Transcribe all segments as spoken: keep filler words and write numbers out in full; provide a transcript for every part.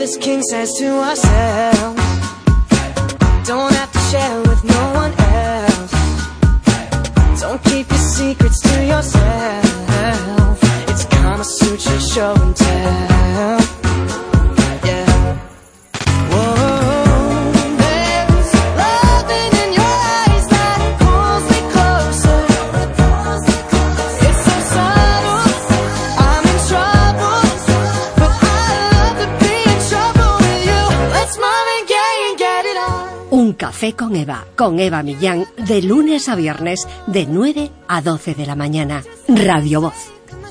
this king says to ourselves, don't have to share with no one else. Don't keep your secrets to yourself. It's Kama Sutra show and tell. Yeah. Whoa, there's loving in your eyes that pulls me closer. It's so subtle, I'm in trouble, but I love to be in trouble with you. Let's Marvin Gaye and get it on. Un café con Eva, con Eva Millán, de lunes a viernes, de nueve a doce de la mañana. Radio Voz.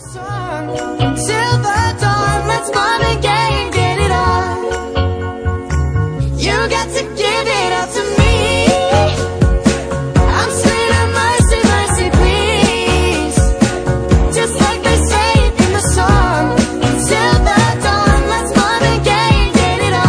Till the dawn, let's Marvin Gaye and get it on. You got to give it up to me. I'm screaming mercy, mercy, please. Just like they say it in the song. Till the dawn, let's Marvin Gaye and get it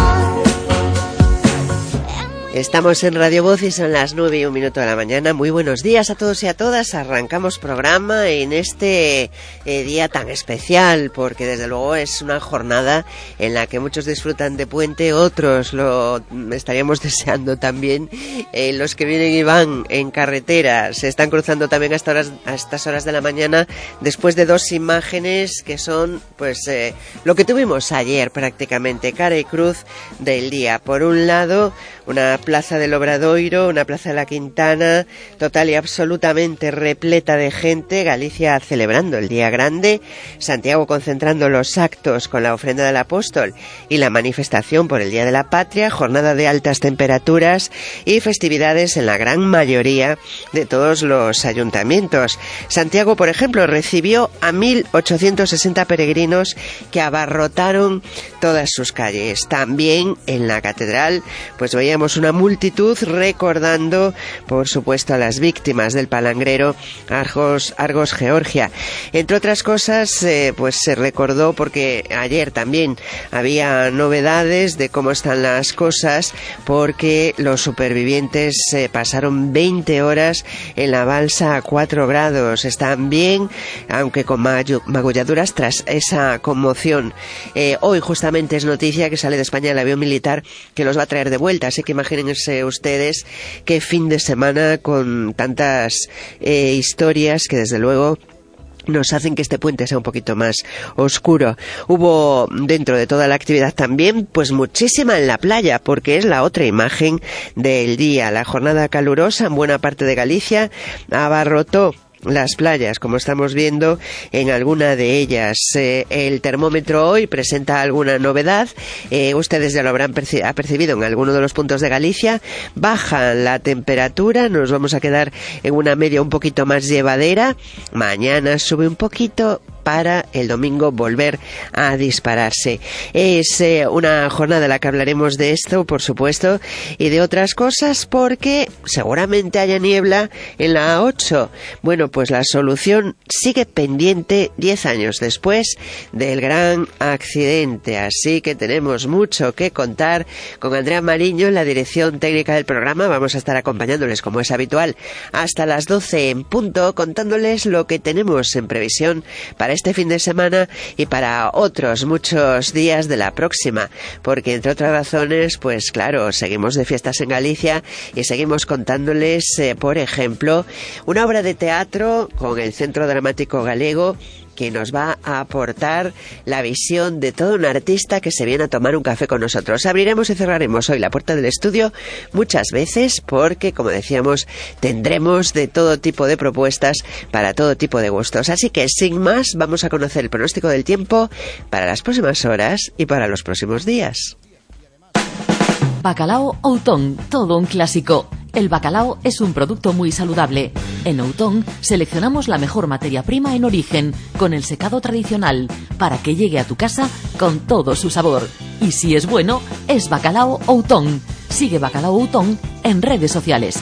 on. Estamos en Radio Voz y son las nueve y un minuto de la mañana. Muy buenos días a todos y a todas. Arrancamos programa en este eh, día tan especial, porque desde luego es una jornada en la que muchos disfrutan de puente, otros lo estaríamos deseando también. Eh, los que vienen y van en carretera se están cruzando también a estas horas, a estas horas de la mañana, después de dos imágenes que son pues eh, lo que tuvimos ayer prácticamente, cara y cruz del día. Por un lado, una plaza del Obradoiro, una plaza de la Quintana, total y absolutamente repleta de gente, Galicia celebrando el día grande, Santiago concentrando los actos con la ofrenda del apóstol y la manifestación por el Día de la Patria, jornada de altas temperaturas y festividades en la gran mayoría de todos los ayuntamientos. Santiago, por ejemplo, recibió a mil ochocientos sesenta peregrinos que abarrotaron todas sus calles. También en la catedral, pues veíamos una multitud recordando, por supuesto, a las víctimas del palangrero Argos, Argos Georgia. Entre otras cosas, eh, pues se recordó, porque ayer también había novedades de cómo están las cosas, porque los supervivientes eh, pasaron veinte horas en la balsa a cuatro grados. Están bien, aunque con magulladuras tras esa conmoción. Eh, hoy justamente es noticia que sale de España el avión militar que los va a traer de vuelta, así que imagínense ustedes qué fin de semana con tantas eh, historias que desde luego nos hacen que este puente sea un poquito más oscuro. Hubo dentro de toda la actividad también pues muchísima en la playa, porque es la otra imagen del día. La jornada calurosa en buena parte de Galicia abarrotó las playas, como estamos viendo en alguna de ellas. Eh, el termómetro hoy presenta alguna novedad, eh, ustedes ya lo habrán perci- apercibido en alguno de los puntos de Galicia. Baja la temperatura, nos vamos a quedar en una media un poquito más llevadera. Mañana sube un poquito para el domingo volver a dispararse. Es eh, una jornada en la que hablaremos de esto, por supuesto, y de otras cosas, porque seguramente haya niebla en la A ocho. Bueno, pues la solución sigue pendiente diez años después del gran accidente, así que tenemos mucho que contar con Andrea Mariño en la dirección técnica del programa. Vamos a estar acompañándoles, como es habitual, hasta las doce en punto, contándoles lo que tenemos en previsión para este fin de semana y para otros muchos días de la próxima, porque entre otras razones, pues claro, seguimos de fiestas en Galicia y seguimos contándoles, eh, por ejemplo, una obra de teatro con el Centro Dramático Galego, que nos va a aportar la visión de todo un artista que se viene a tomar un café con nosotros. Abriremos y cerraremos hoy la puerta del estudio muchas veces, porque, como decíamos, tendremos de todo tipo de propuestas para todo tipo de gustos. Así que, sin más, vamos a conocer el pronóstico del tiempo para las próximas horas y para los próximos días. Bacalao Outón, todo un clásico. El bacalao es un producto muy saludable. En Outón seleccionamos la mejor materia prima en origen, con el secado tradicional, para que llegue a tu casa con todo su sabor. Y si es bueno, es Bacalao Outón. Sigue Bacalao Outón en redes sociales.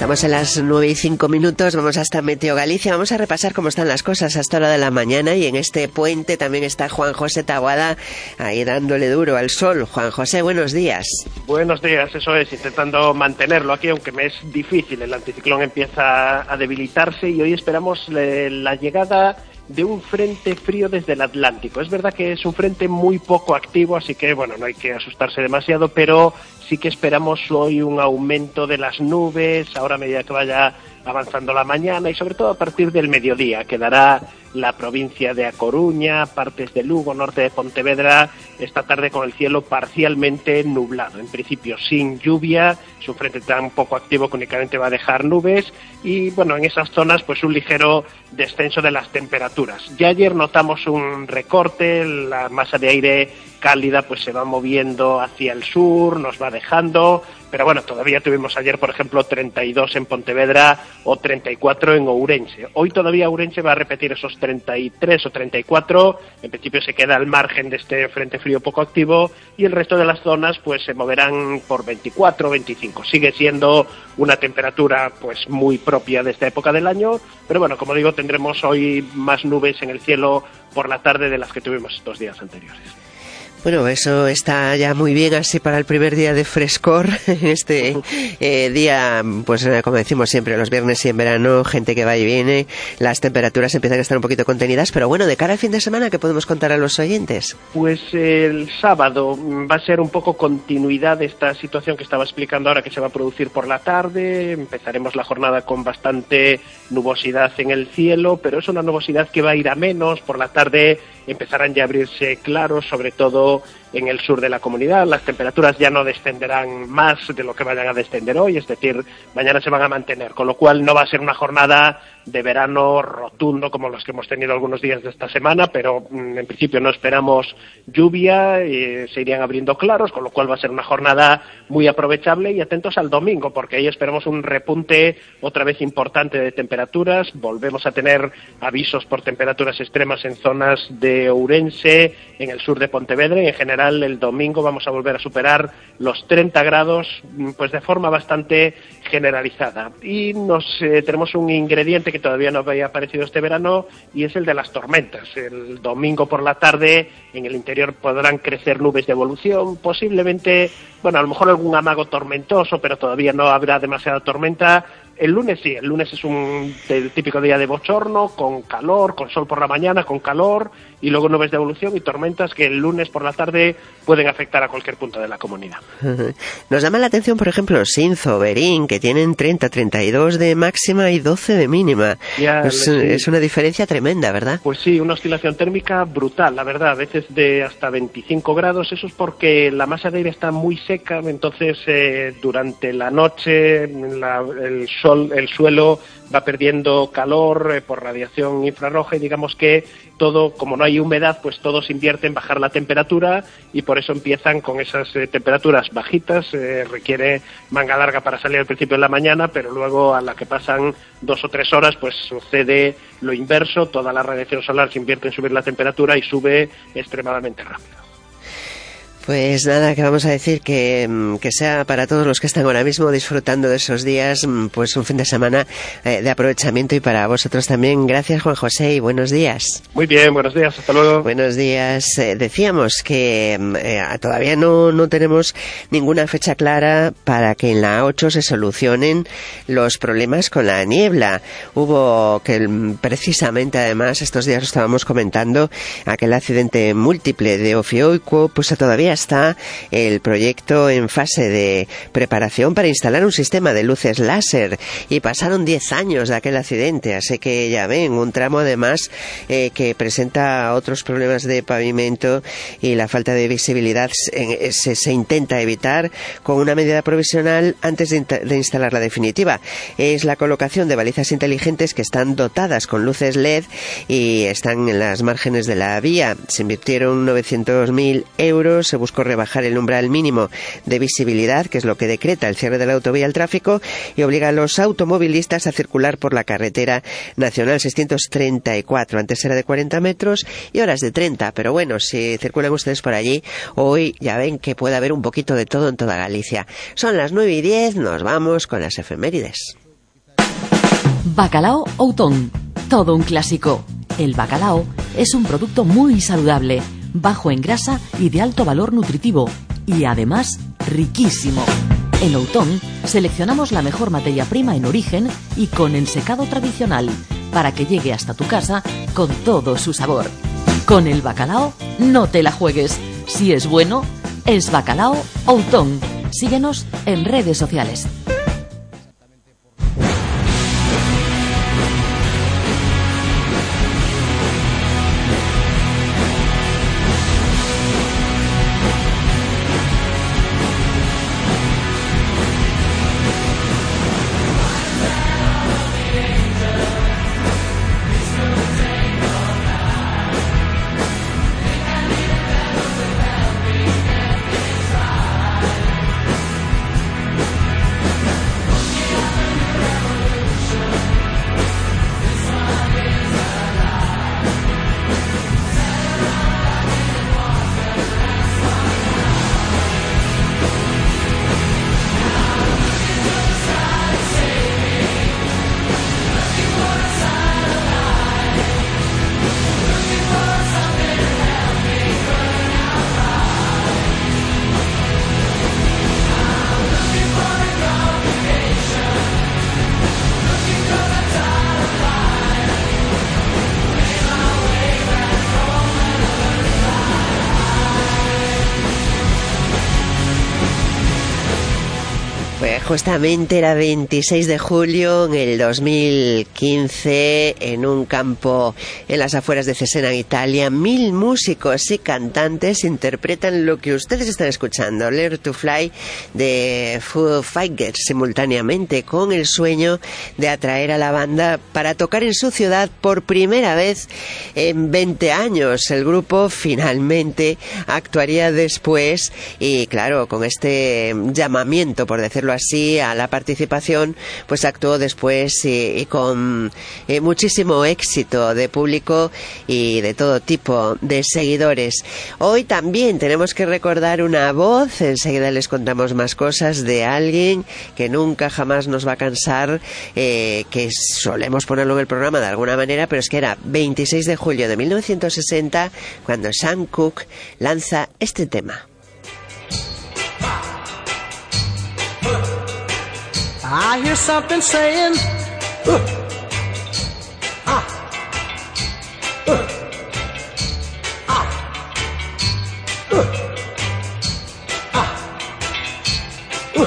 Estamos en las nueve y cinco minutos, vamos hasta Meteo Galicia, vamos a repasar cómo están las cosas hasta la hora de la mañana, y en este puente también está Juan José Taboada ahí dándole duro al sol. Juan José, buenos días. Buenos días, eso es, intentando mantenerlo aquí, aunque me es difícil. El anticiclón empieza a debilitarse y hoy esperamos eh, la llegada de un frente frío desde el Atlántico. Es verdad que es un frente muy poco activo, así que bueno, no hay que asustarse demasiado, pero sí que esperamos hoy un aumento de las nubes, ahora a medida que vaya avanzando la mañana, y sobre todo a partir del mediodía. Quedará la provincia de A Coruña, partes de Lugo, norte de Pontevedra, esta tarde con el cielo parcialmente nublado. En principio sin lluvia, es un frente tan poco activo que únicamente va a dejar nubes, y bueno, en esas zonas pues un ligero descenso de las temperaturas. Ya ayer notamos un recorte, la masa de aire cálida pues se va moviendo hacia el sur, nos va dejando, pero bueno, todavía tuvimos ayer, por ejemplo, treinta y dos en Pontevedra o treinta y cuatro en Ourense. Hoy todavía Ourense va a repetir esos treinta y tres o treinta y cuatro, en principio se queda al margen de este frente frío poco activo, y el resto de las zonas pues se moverán por veinticuatro, veinticinco. Sigue siendo una temperatura pues muy propia de esta época del año, pero bueno, como digo, tendremos hoy más nubes en el cielo por la tarde de las que tuvimos estos días anteriores. Bueno, eso está ya muy bien así para el primer día de frescor, este eh, día, pues como decimos siempre, los viernes y en verano, gente que va y viene, las temperaturas empiezan a estar un poquito contenidas, pero bueno, de cara al fin de semana, ¿qué podemos contar a los oyentes? Pues el sábado va a ser un poco continuidad de esta situación que estaba explicando ahora, que se va a producir por la tarde. Empezaremos la jornada con bastante nubosidad en el cielo, pero es una nubosidad que va a ir a menos. Por la tarde empezarán ya a abrirse claros, sobre todo en el sur de la comunidad. Las temperaturas ya no descenderán más de lo que vayan a descender hoy, es decir, mañana se van a mantener, con lo cual no va a ser una jornada de verano rotundo como los que hemos tenido algunos días de esta semana, pero mm, en principio no esperamos lluvia, eh, se irían abriendo claros, con lo cual va a ser una jornada muy aprovechable. Y atentos al domingo, porque ahí esperamos un repunte otra vez importante de temperaturas. Volvemos a tener avisos por temperaturas extremas en zonas de Ourense, en el sur de Pontevedra, y en general el domingo vamos a volver a superar los treinta grados, pues de forma bastante generalizada. Y nos eh, tenemos un ingrediente que todavía no había aparecido este verano, y es el de las tormentas. El domingo por la tarde en el interior podrán crecer nubes de evolución, posiblemente, bueno, a lo mejor algún amago tormentoso, pero todavía no habrá demasiada tormenta. El lunes sí, el lunes es un el típico día de bochorno, con calor, con sol por la mañana, con calor, y luego nubes de evolución y tormentas que el lunes por la tarde pueden afectar a cualquier punto de la comunidad. Nos llama la atención, por ejemplo, Sinzo, Berín, que tienen treinta, treinta y dos de máxima y doce de mínima. Ya, es, sí. es una diferencia tremenda, ¿verdad? Pues sí, una oscilación térmica brutal, la verdad, a veces de hasta veinticinco grados. Eso es porque la masa de aire está muy seca, entonces eh, durante la noche la, el sol, el suelo va perdiendo calor eh, por radiación infrarroja, y digamos que todo, como no hay humedad, pues todo se invierte en bajar la temperatura, y por eso empiezan con esas eh, temperaturas bajitas. Eh, requiere manga larga para salir al principio de la mañana, pero luego a la que pasan dos o tres horas pues sucede lo inverso, toda la radiación solar se invierte en subir la temperatura y sube extremadamente rápido. Pues nada, que vamos a decir que, que sea para todos los que están ahora mismo disfrutando de esos días, pues un fin de semana eh, de aprovechamiento, y para vosotros también. Gracias, Juan José, y buenos días. Muy bien, buenos días, hasta luego. Buenos días. Eh, decíamos que eh, todavía no, no tenemos ninguna fecha clara para que en la A ocho se solucionen los problemas con la niebla. Hubo que precisamente, además, estos días lo estábamos comentando, aquel accidente múltiple de Ofiuco, pues todavía está el proyecto en fase de preparación para instalar un sistema de luces láser, y pasaron diez años de aquel accidente, así que ya ven, un tramo además eh, que presenta otros problemas de pavimento, y la falta de visibilidad se, se, se intenta evitar con una medida provisional antes de, de instalar la definitiva. Es la colocación de balizas inteligentes que están dotadas con luces L E D y están en las márgenes de la vía. Se invirtieron novecientos mil euros, se buscó rebajar el umbral mínimo de visibilidad, que es lo que decreta el cierre de la autovía al tráfico, y obliga a los automovilistas a circular por la carretera nacional seiscientos treinta y cuatro. Antes era de cuarenta metros y ahora es de treinta, pero bueno, si circulan ustedes por allí, hoy ya ven que puede haber un poquito de todo en toda Galicia. Son las nueve y diez, nos vamos con las efemérides. Bacalao Outón, todo un clásico. El bacalao es un producto muy saludable, bajo en grasa y de alto valor nutritivo, y además riquísimo. En Outón seleccionamos la mejor materia prima en origen y con el secado tradicional, para que llegue hasta tu casa con todo su sabor. Con el bacalao no te la juegues. Si es bueno, es Bacalao Outón. Síguenos en redes sociales. Justamente era veintiséis de julio en el dos mil quince, en un campo en las afueras de Cesena, en Italia, mil músicos y cantantes interpretan lo que ustedes están escuchando, Learn to Fly de Foo Fighters, simultáneamente con el sueño de atraer a la banda para tocar en su ciudad por primera vez en veinte años. El grupo finalmente actuaría después y, claro, con este llamamiento, por decirlo así, a la participación, pues actuó después y, y con eh, muchísimo éxito de público y de todo tipo de seguidores. Hoy también tenemos que recordar una voz, enseguida les contamos más cosas de alguien que nunca jamás nos va a cansar, eh, que solemos ponerlo en el programa de alguna manera, pero es que era veintiséis de julio de mil novecientos sesenta cuando Sam Cooke lanza este tema. I hear something saying, uh, ah, uh, ah, uh, ah, uh,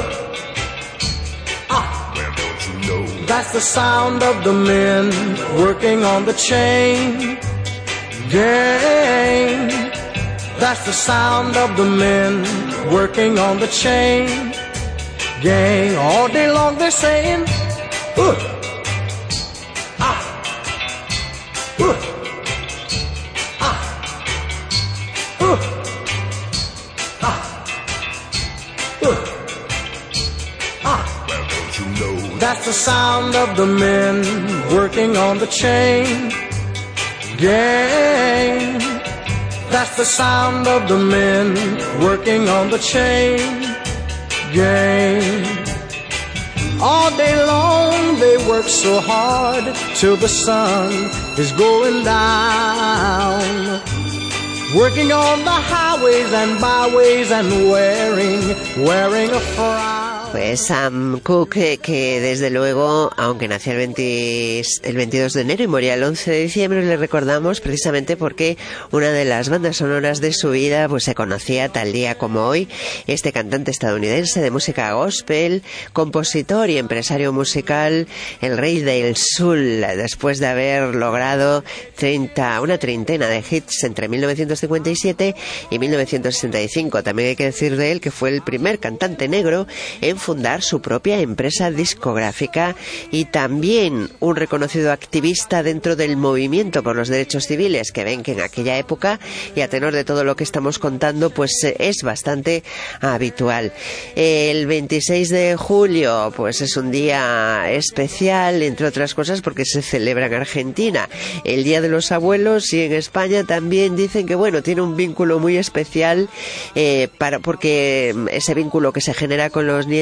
ah. Well, don't you know? That's the sound of the men working on the chain gang. That's the sound of the men working on the chain gang. All day long they're saying, uh, ah, uh, ah, uh, ah, uh, ah. Well, don't you know? That's the sound of the men working on the chain gang. That's the sound of the men working on the chain gang. All day long they work so hard till the sun is going down, working on the highways and byways and wearing, wearing a frown. Pues Sam Cooke, que desde luego, aunque nació el, veinte, el veintidós de enero y moría el once de diciembre, le recordamos precisamente porque una de las bandas sonoras de su vida pues se conocía tal día como hoy. Este cantante estadounidense de música gospel, compositor y empresario musical, el rey del soul, después de haber logrado treinta, una treintena de hits entre mil novecientos cincuenta y siete y mil novecientos sesenta y cinco. También hay que decir de él que fue el primer cantante negro en fundar su propia empresa discográfica y también un reconocido activista dentro del movimiento por los derechos civiles, que ven que en aquella época, y a tenor de todo lo que estamos contando, pues es bastante habitual. El veintiséis de julio pues es un día especial, entre otras cosas porque se celebra en Argentina el Día de los Abuelos, y en España también dicen que bueno, tiene un vínculo muy especial eh, para porque ese vínculo que se genera con los nietos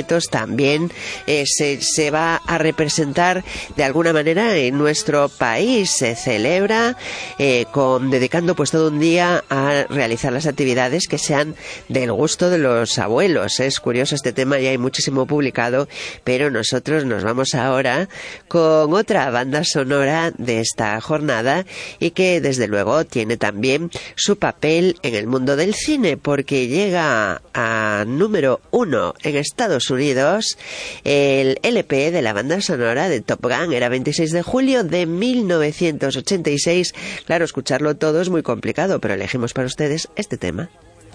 boletos, también eh, se, se va a representar de alguna manera en nuestro país. Se celebra eh, con dedicando pues todo un día a realizar las actividades que sean del gusto de los abuelos. Es curioso este tema, ya hay muchísimo publicado, pero nosotros nos vamos ahora con otra banda sonora de esta jornada y que desde luego tiene también su papel en el mundo del cine, porque llega a número uno en Estados Unidos el L P de la banda sonora de Top Gun. Era veintiséis de julio de mil novecientos ochenta y seis. Claro, escucharlo todo es muy complicado, pero elegimos para ustedes este tema.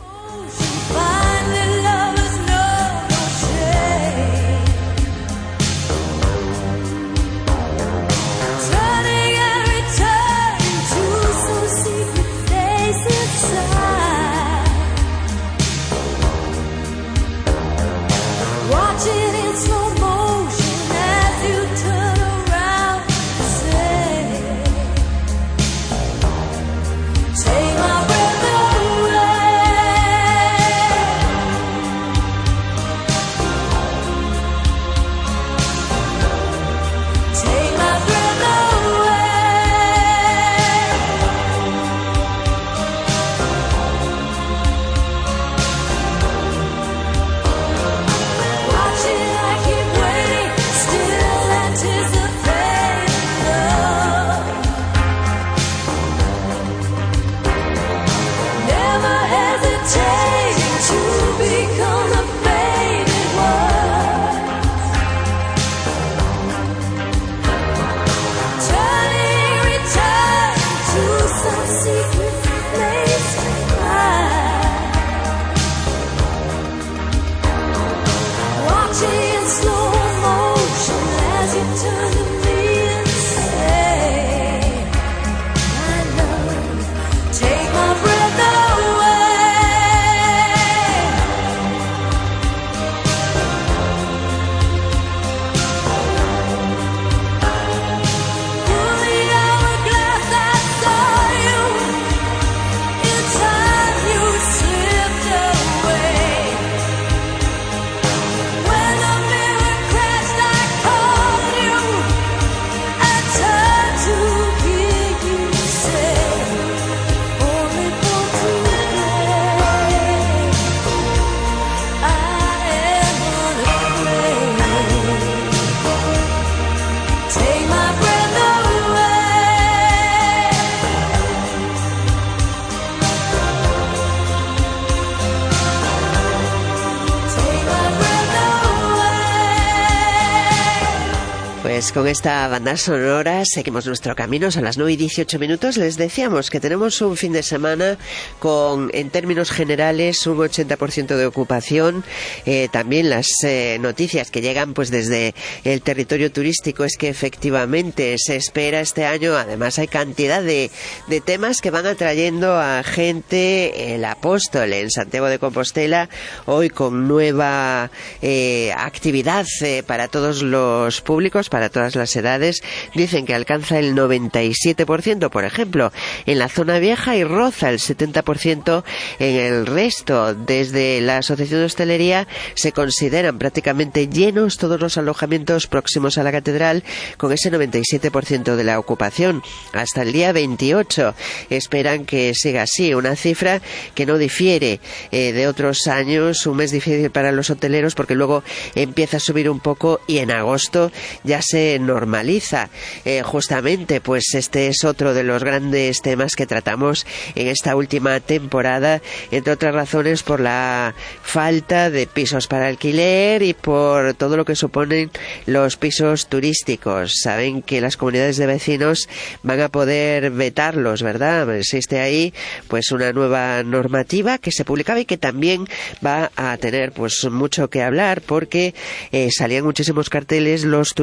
Pues con esta banda sonora seguimos nuestro camino. Son las nueve y dieciocho minutos. Les decíamos que tenemos un fin de semana con, en términos generales, un ochenta por ciento de ocupación. Eh, también las eh, noticias que llegan pues desde el territorio turístico es que efectivamente se espera este año. Además hay cantidad de, de temas que van atrayendo a gente. El Apóstol en Santiago de Compostela, hoy con nueva eh, actividad eh, para todos los públicos, para todas las edades. Dicen que alcanza el noventa y siete por ciento, por ejemplo, en la zona vieja y roza el setenta por ciento en el resto. Desde la Asociación de Hostelería se consideran prácticamente llenos todos los alojamientos próximos a la catedral, con ese noventa y siete por ciento de la ocupación. Hasta el día veintiocho esperan que siga así, una cifra que no difiere eh, de otros años. Un mes difícil para los hoteleros porque luego empieza a subir un poco y en agosto ya se normaliza. Eh, justamente, pues este es otro de los grandes temas que tratamos en esta última temporada, entre otras razones por la falta de pisos para alquiler y por todo lo que suponen los pisos turísticos. Saben que las comunidades de vecinos van a poder vetarlos, ¿verdad? Existe ahí pues una nueva normativa que se publicaba y que también va a tener pues mucho que hablar porque eh, salían muchísimos carteles. Los turistas y las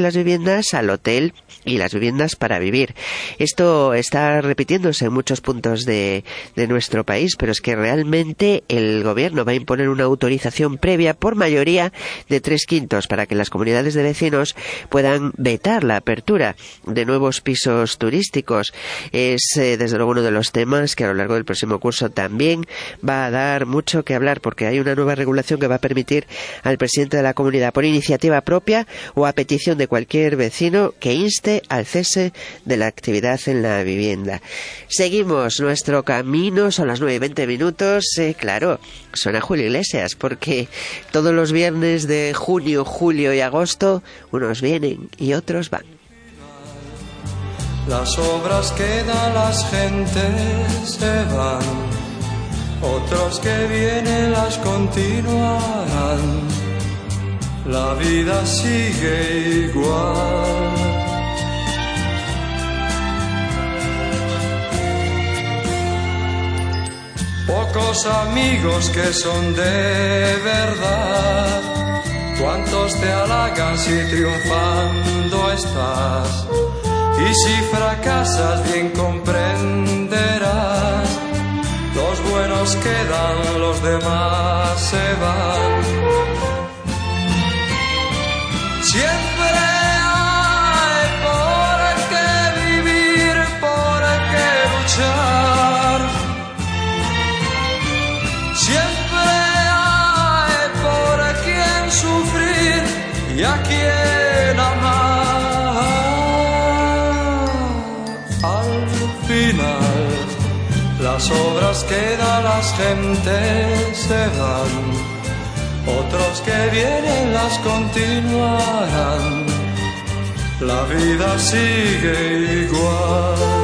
las viviendas al hotel y las viviendas para vivir. Esto está repitiéndose en muchos puntos de, de nuestro país, pero es que realmente el gobierno va a imponer una autorización previa por mayoría de tres quintos para que las comunidades de vecinos puedan vetar la apertura de nuevos pisos turísticos. Es eh, desde luego uno de los temas que a lo largo del próximo curso también va a dar mucho que hablar, porque hay una nueva regulación que va a permitir al presidente de la comunidad, por iniciativa propia o a petición de cualquier vecino, que inste al cese de la actividad en la vivienda. Seguimos nuestro camino, son las nueve y veinte minutos. Eh, claro, suena Julio Iglesias, porque todos los viernes de junio, julio y agosto, unos vienen y otros van. Las obras que dan las gentes se van, otros que vienen las continuarán. La vida sigue igual. Pocos amigos que son de verdad, cuántos te halagan si triunfando estás, y si fracasas bien comprenderás, los buenos quedan, los demás se van. Siempre hay por qué vivir, por qué luchar. Siempre hay por quien sufrir y a quien amar. Al final, las obras que dan las gentes se van, otros que vienen las continuarán. La vida sigue igual.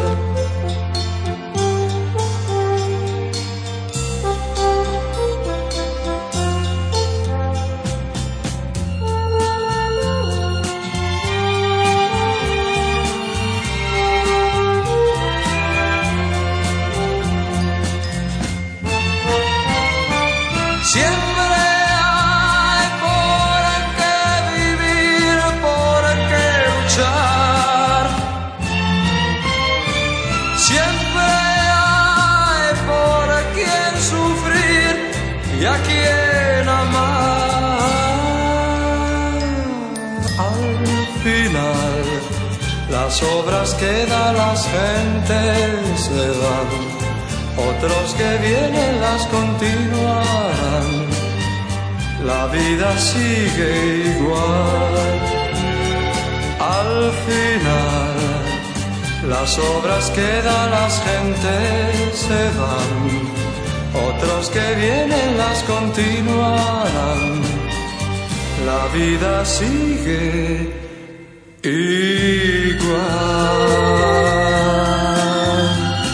¿Y a quién amar? Al final, las obras que dan las gentes se van, otros que vienen las continuarán. La vida sigue igual. Al final, las obras que dan las gentes se van, otros que vienen las continuarán. La vida sigue igual.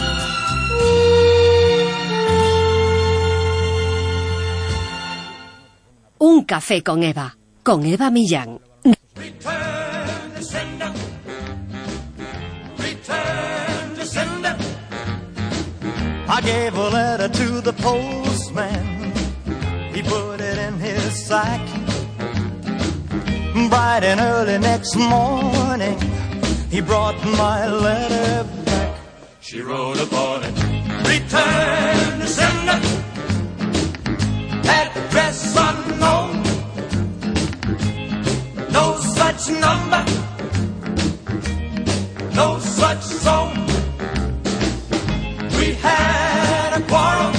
Un café con Eva, con Eva Millán. Return to sender. Return to sender. I gave a letter to the postman. He put it in his sack. Bright and early next morning, he brought my letter back. She wrote upon it, return to sender. Address unknown. No such number. No such zone. We had a quarrel,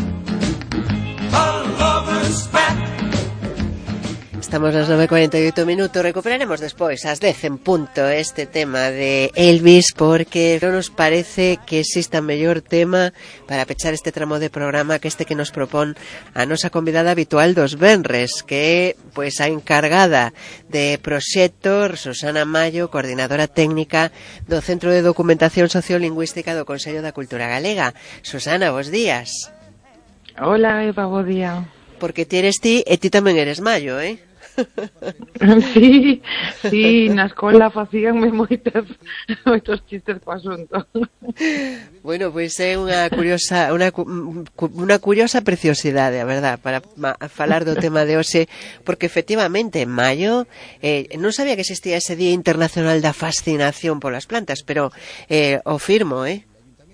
a lover's spat. Estamos a las nueve y cuarenta y ocho minutos. Recuperaremos despois ás dez en punto este tema de Elvis, porque non nos parece que exista mellor tema para pechar este tramo de programa que este que nos propón a nosa convidada habitual dos venres, que é pois a encargada de proxecto, Susana Mayo, coordinadora técnica do Centro de Documentación Sociolingüística do Consello da Cultura Galega. Susana, bos días. Hola, Eva, bo día. Porque ti eres ti e ti tamén eres Mayo, eh? Sí, sí, na escola facíanme moitas, moitos chistes co asunto. Bueno, pois é unha curiosa unha, unha curiosa preciosidade, a verdad, para falar do tema de hoxe, porque efectivamente en maio eh, non sabía que existía ese Día Internacional da Fascinación polas plantas, pero eh, o firmo, eh?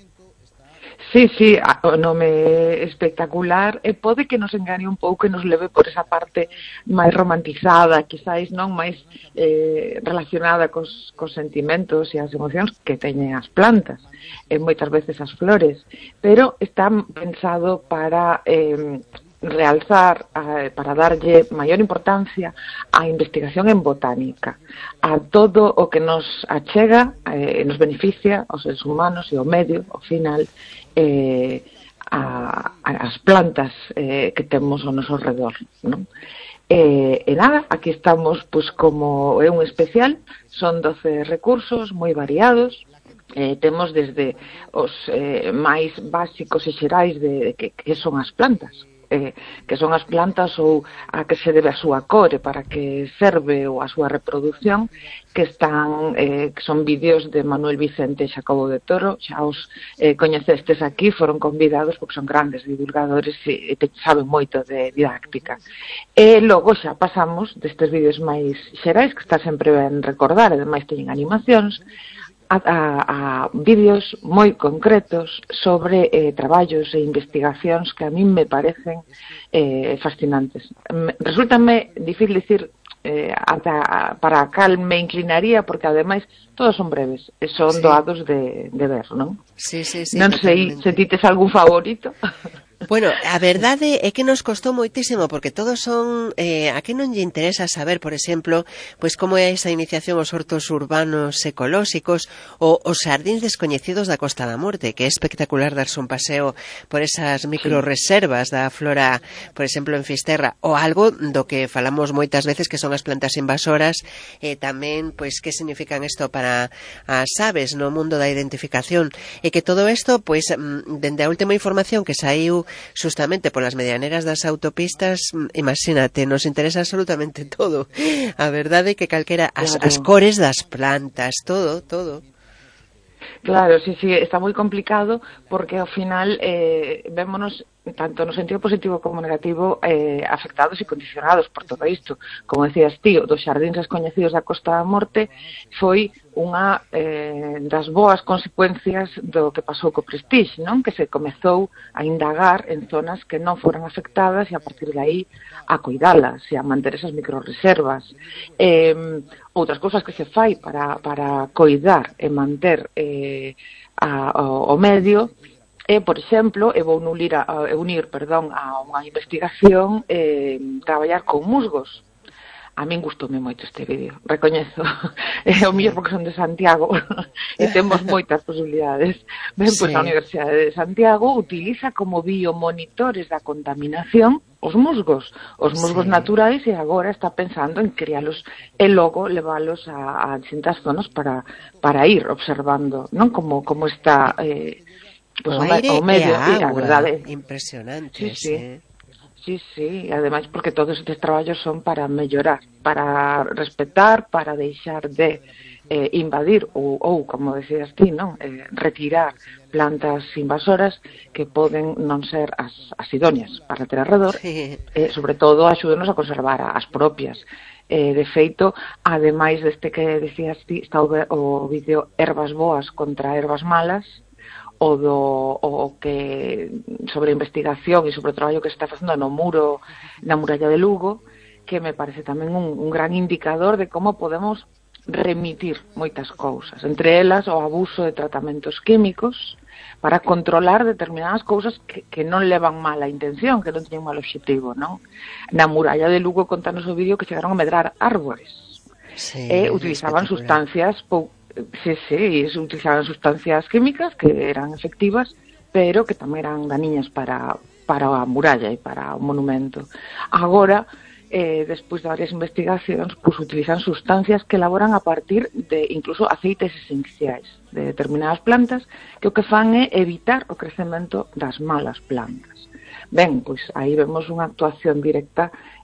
Sí, sí, o nome espectacular, e pode que nos engane un pouco e nos leve por esa parte máis romantizada, quizáis non máis eh, relacionada cos, cos sentimentos e as emocións que teñen as plantas, e moitas veces as flores, pero está pensado para eh, realzar, eh, para darlle maior importancia á investigación en botánica, a todo o que nos achega e eh, nos beneficia aos seres humanos e ao medio, ao final, Eh, a, a as plantas eh, que temos ao noso redor, non? E, e nada, aquí estamos pois como é un especial, son doce recursos moi variados, eh, temos desde os eh, máis básicos e xerais de, de que, que son as plantas, eh, que son as plantas ou a que se debe a súa core, para que serve ou a súa reproducción, que están, eh, que son vídeos de Manuel Vicente e Xacobo de Toro, xa os eh, coñecestes aquí, foron convidados porque son grandes divulgadores e, e saben moito de didáctica. E logo xa pasamos destes vídeos máis xerais, que está sempre ben recordar, e ademais teñen animacións, a, a, a vídeos moi concretos sobre eh, traballos e investigacións que a min me parecen eh, fascinantes. Resultame difícil dicir eh, ata, para cal me inclinaría, porque ademais todos son breves e son sí. doados de, de ver, non? Sí, sí, sí, non sei se ti tes algún favorito. Bueno, a verdade é que nos costou moitísimo, porque todos son eh, a que non lle interesa saber, por exemplo, pois como é esa iniciación aos hortos urbanos ecolóxicos ou os xardíns descoñecidos da Costa da Morte, que é espectacular darse un paseo por esas microreservas da flora, por exemplo, en Fisterra, ou algo do que falamos moitas veces, que son as plantas invasoras, e eh, tamén, pois, que significan isto para as aves no mundo da identificación, e que todo isto, pois, dende a última información que saiu justamente polas medianeras das autopistas, imagínate, nos interesa absolutamente todo. A verdade é que calquera as, claro. as cores das plantas, todo, todo. Claro, sí, sí, está moi complicado porque ao final eh, vémonos tanto no sentido positivo como negativo eh, afectados e condicionados por todo isto. Como decías ti, dos xardíns descoñecidos da Costa da Morte foi unha eh, das boas consecuencias do que pasou co Prestige, non? Que se comezou a indagar en zonas que non foran afectadas e a partir de aí a cuidalas e a manter esas microreservas. Eh, outras cousas que se fai para, para coidar e manter eh, a, o, o medio é, por exemplo, e vou unir, a, a unir perdón, a unha investigación eh, traballar con musgos. A min gustoume moito este vídeo, recoñezo. É o mellor porque son de Santiago e temos moitas posibilidades. Ben, pois sí. A Universidade de Santiago utiliza como biomonitores da contaminación os musgos, os musgos sí. naturais, e agora está pensando en crialos e logo leválos a, a distintas zonas para, para ir observando, non? Como, como está eh, pues, o aire o medio, e a a verdade. Impresionante, sí, sí. sí. Sí, sí, ademais porque todos estes traballos son para mellorar, para respetar, para deixar de eh, invadir ou, ou, como decías ti, non? Eh, retirar plantas invasoras que poden non ser as, as idóneas para ter alrededor, sí. eh, sobre todo axúdenos a conservar as propias. Eh, de feito, ademais deste que decías ti, está o, o vídeo Herbas Boas contra Herbas Malas, o do o que sobre a investigación e sobre o traballo que se está facendo no muro na muralla de Lugo, que me parece tamén un, un gran indicador de como podemos remitir moitas cousas, entre elas o abuso de tratamentos químicos para controlar determinadas cousas que, que non levan mala intención, que non teñen mal obxectivo, non? Na muralla de Lugo contanos o vídeo que chegaron a medrar árbores, sí, e utilizaban sustancias pou Sí, sí, se utilizaban sustancias químicas que eran efectivas, pero que tamén eran dañinas para, para a muralla e para o monumento. Agora, eh, despois de varias investigacións, pues, utilizan sustancias que elaboran a partir de incluso aceites esenciais de determinadas plantas, que o que fan é evitar o crecemento das malas plantas. Ben, pois aí vemos unha actuación directa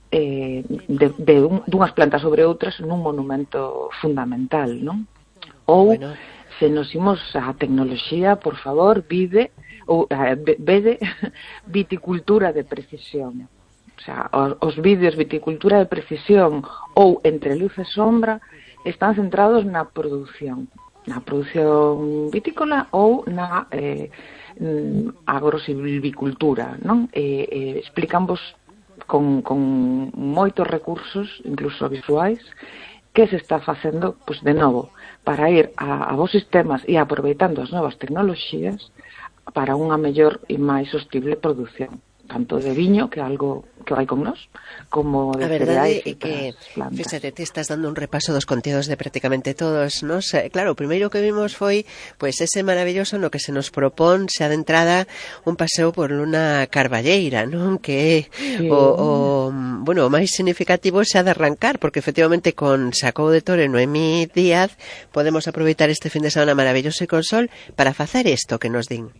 eh, de, de un, dunhas plantas sobre outras nun monumento fundamental, non? Ou, bueno, se nos imos a tecnoloxía, por favor, vide, ou, eh, vede viticultura de precisión. O sea, os, os vídeos viticultura de precisión ou entre luz e sombra están centrados na produción, na produción vitícola ou na eh, agrosilvicultura, non? Eh, eh, explicanvos con, con moitos recursos, incluso visuais, que se está facendo, pois, de novo, para ir a, a vos sistemas e aproveitando as novas tecnoloxías para unha mellor e máis sostible produción, tanto de viño, que é algo que vai con nós, como de a verdade cereais é que, plantas. fíxate, te estás dando un repaso dos contidos de prácticamente todos, nos. Claro, o primeiro que vimos foi pois ese maravilloso no que se nos propón xa de entrada un paseo por Luna Carballeira, non? Que sí. o, o, bueno, o máis significativo xa de arrancar, porque efectivamente con Sacou de Toro e Noemí Díaz podemos aproveitar este fin de semana maravilloso e con sol para facer isto que nos din.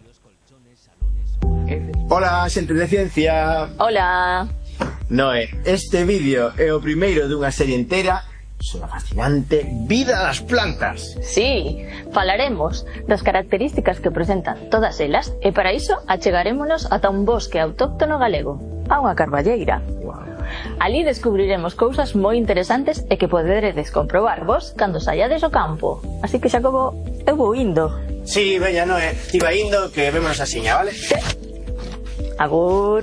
Hola, xente de ciencia. Hola. Noé, este vídeo é o primeiro dunha serie inteira sobre a fascinante vida das plantas. Sí, falaremos das características que presentan todas elas e para iso achegarémonos ata un bosque autóctono galego, a unha carballeira. Wow. Ali descubriremos cousas moi interesantes e que poderedes comprobar vos cando saíades ao campo. Así que, Xacobo, eu vou indo. Sí, veña, Noé, iba indo, que vémonos asiña, vale? Sí. Agur.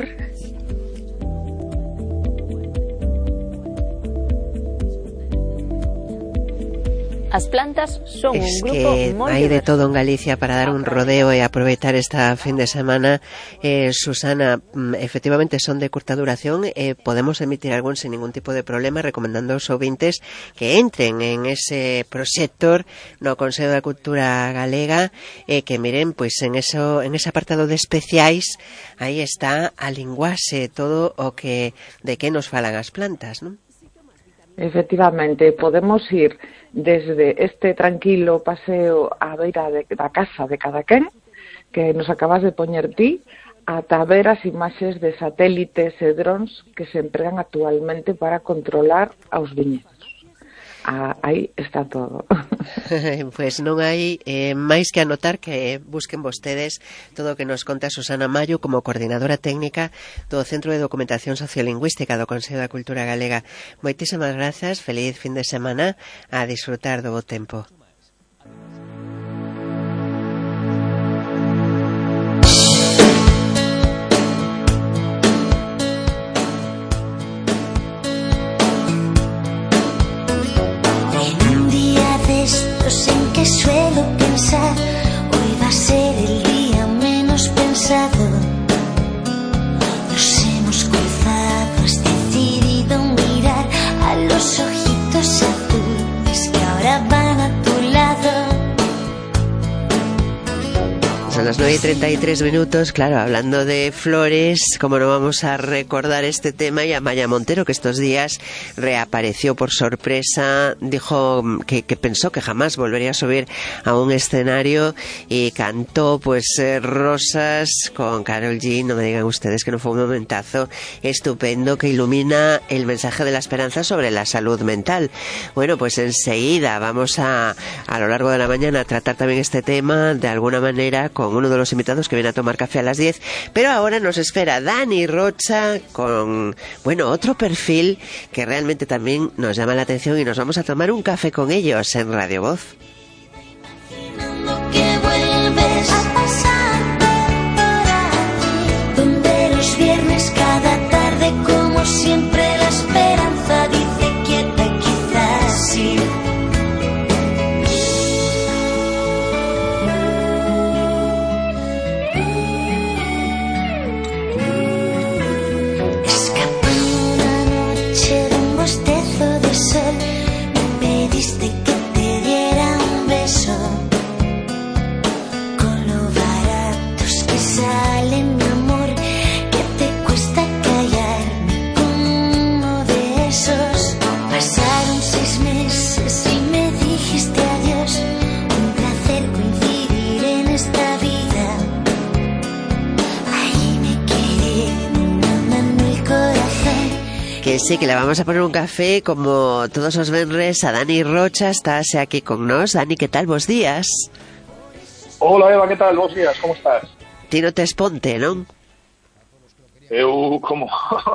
As plantas son es un grupo que moi hai de diverso. todo en Galicia para dar un rodeo e aproveitar esta fin de semana. eh, Susana, efectivamente son de curta duración, eh, podemos emitir algún sin ningún tipo de problema, recomendando aos ouvintes que entren en ese proxector no Consello da Cultura Galega, e eh, que miren, pois en eso, en ese apartado de especiais, aí está a linguaxe, todo o que de que nos falan as plantas, non? Efectivamente, podemos ir desde este tranquilo paseo á beira de, da casa de cada quen, que nos acabas de poñer ti, ata ver as imaxes de satélites e drons que se empregan actualmente para controlar aos viñedos. Ah, aí está todo. Pois non hai eh, máis que anotar que busquen vostedes todo o que nos conta Susana Mallo como coordinadora técnica do Centro de Documentación Sociolingüística do Consello da Cultura Galega. Moitísimas grazas, feliz fin de semana, a disfrutar do bo tempo. En que suelo pensar, hoy va a ser el día menos pensado. Nos hemos cruzado, has decidido mirar a los ojitos azules que ahora van a tu lado. Son las nueve y treinta y tres minutos, claro, hablando de flores, como no vamos a recordar este tema, y a Maya Montero, que estos días reapareció por sorpresa, dijo que, que pensó que jamás volvería a subir a un escenario y cantó pues eh, Rosas con Karol G. No me digan ustedes que no fue un momentazo estupendo que ilumina el mensaje de la esperanza sobre la salud mental. Bueno, pues enseguida vamos a, a lo largo de la mañana, a tratar también este tema de alguna manera con uno de los invitados que viene a tomar café a las diez, pero ahora nos espera Dani Rocha con, bueno, otro perfil que realmente también nos llama la atención y nos vamos a tomar un café con ellos en Radio Voz. Que vuelves a pasar por aquí, donde los viernes cada tarde, como siempre, la esperanza dice quieta, quizás sí. Me pediste que te diera un beso, con lo baratos que salen, mi amor, que te cuesta callarme con uno de esos. Pasaron seis meses y me dijiste adiós, un placer coincidir en esta vida. Ahí me quedé, una mano el corazón. Que Que sí, que le vamos a poner un café como todos os venres a Dani Rocha, estáse aquí con nos. Dani, que tal, bos días? Hola Eva, que tal, bos días, como estás? Ti non tes ponte, non? Eu, como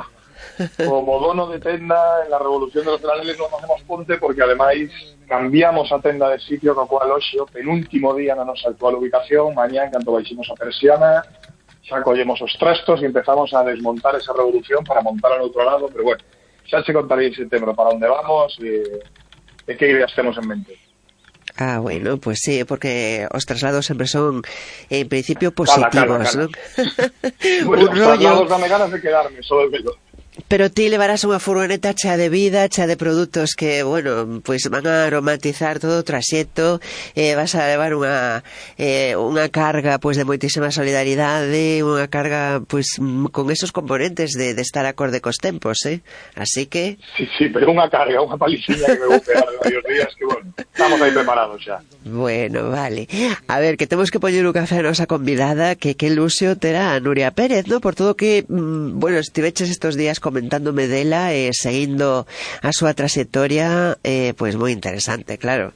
como dono de tenda en la Revolución de los Graneles non facemos ponte porque ademais cambiamos a tenda de sitio, co cual hoxe o penúltimo día na nosa actual ubicación, mañá, en canto baiximos a persiana, xa collemos os trastos e empezamos a desmontar esa revolución para montar ao outro lado, pero bueno, xa se contaré en setembro para onde vamos e, e que ideas temos en mente. Ah, bueno, pues sí, porque os traslados sempre son, en principio, positivos, ¿no? Bueno, un os rollo... traslados dame ganas de quedarme, solo el velo. Pero ti levarás unha furgoneta chea de vida, chea de produtos que, bueno, pues van a aromatizar todo o traxecto, eh, vas a levar unha eh, unha carga, pues, de moitísima solidaridade, unha carga, pues, con esos componentes de, de estar acorde cos tempos, eh? Así que... Sí, sí, pero unha carga, unha paliciña que me vou pegar de varios días, que, bueno, estamos aí preparados xa. Bueno, vale. A ver, que temos que poñer un café a nosa convidada, que que luxo terá a Nuria Pérez, ¿no? Por todo que, mmm, bueno, estiveches estos días comentándome dela e eh, seguindo a súa trayectoria, eh, pues moi interesante, claro.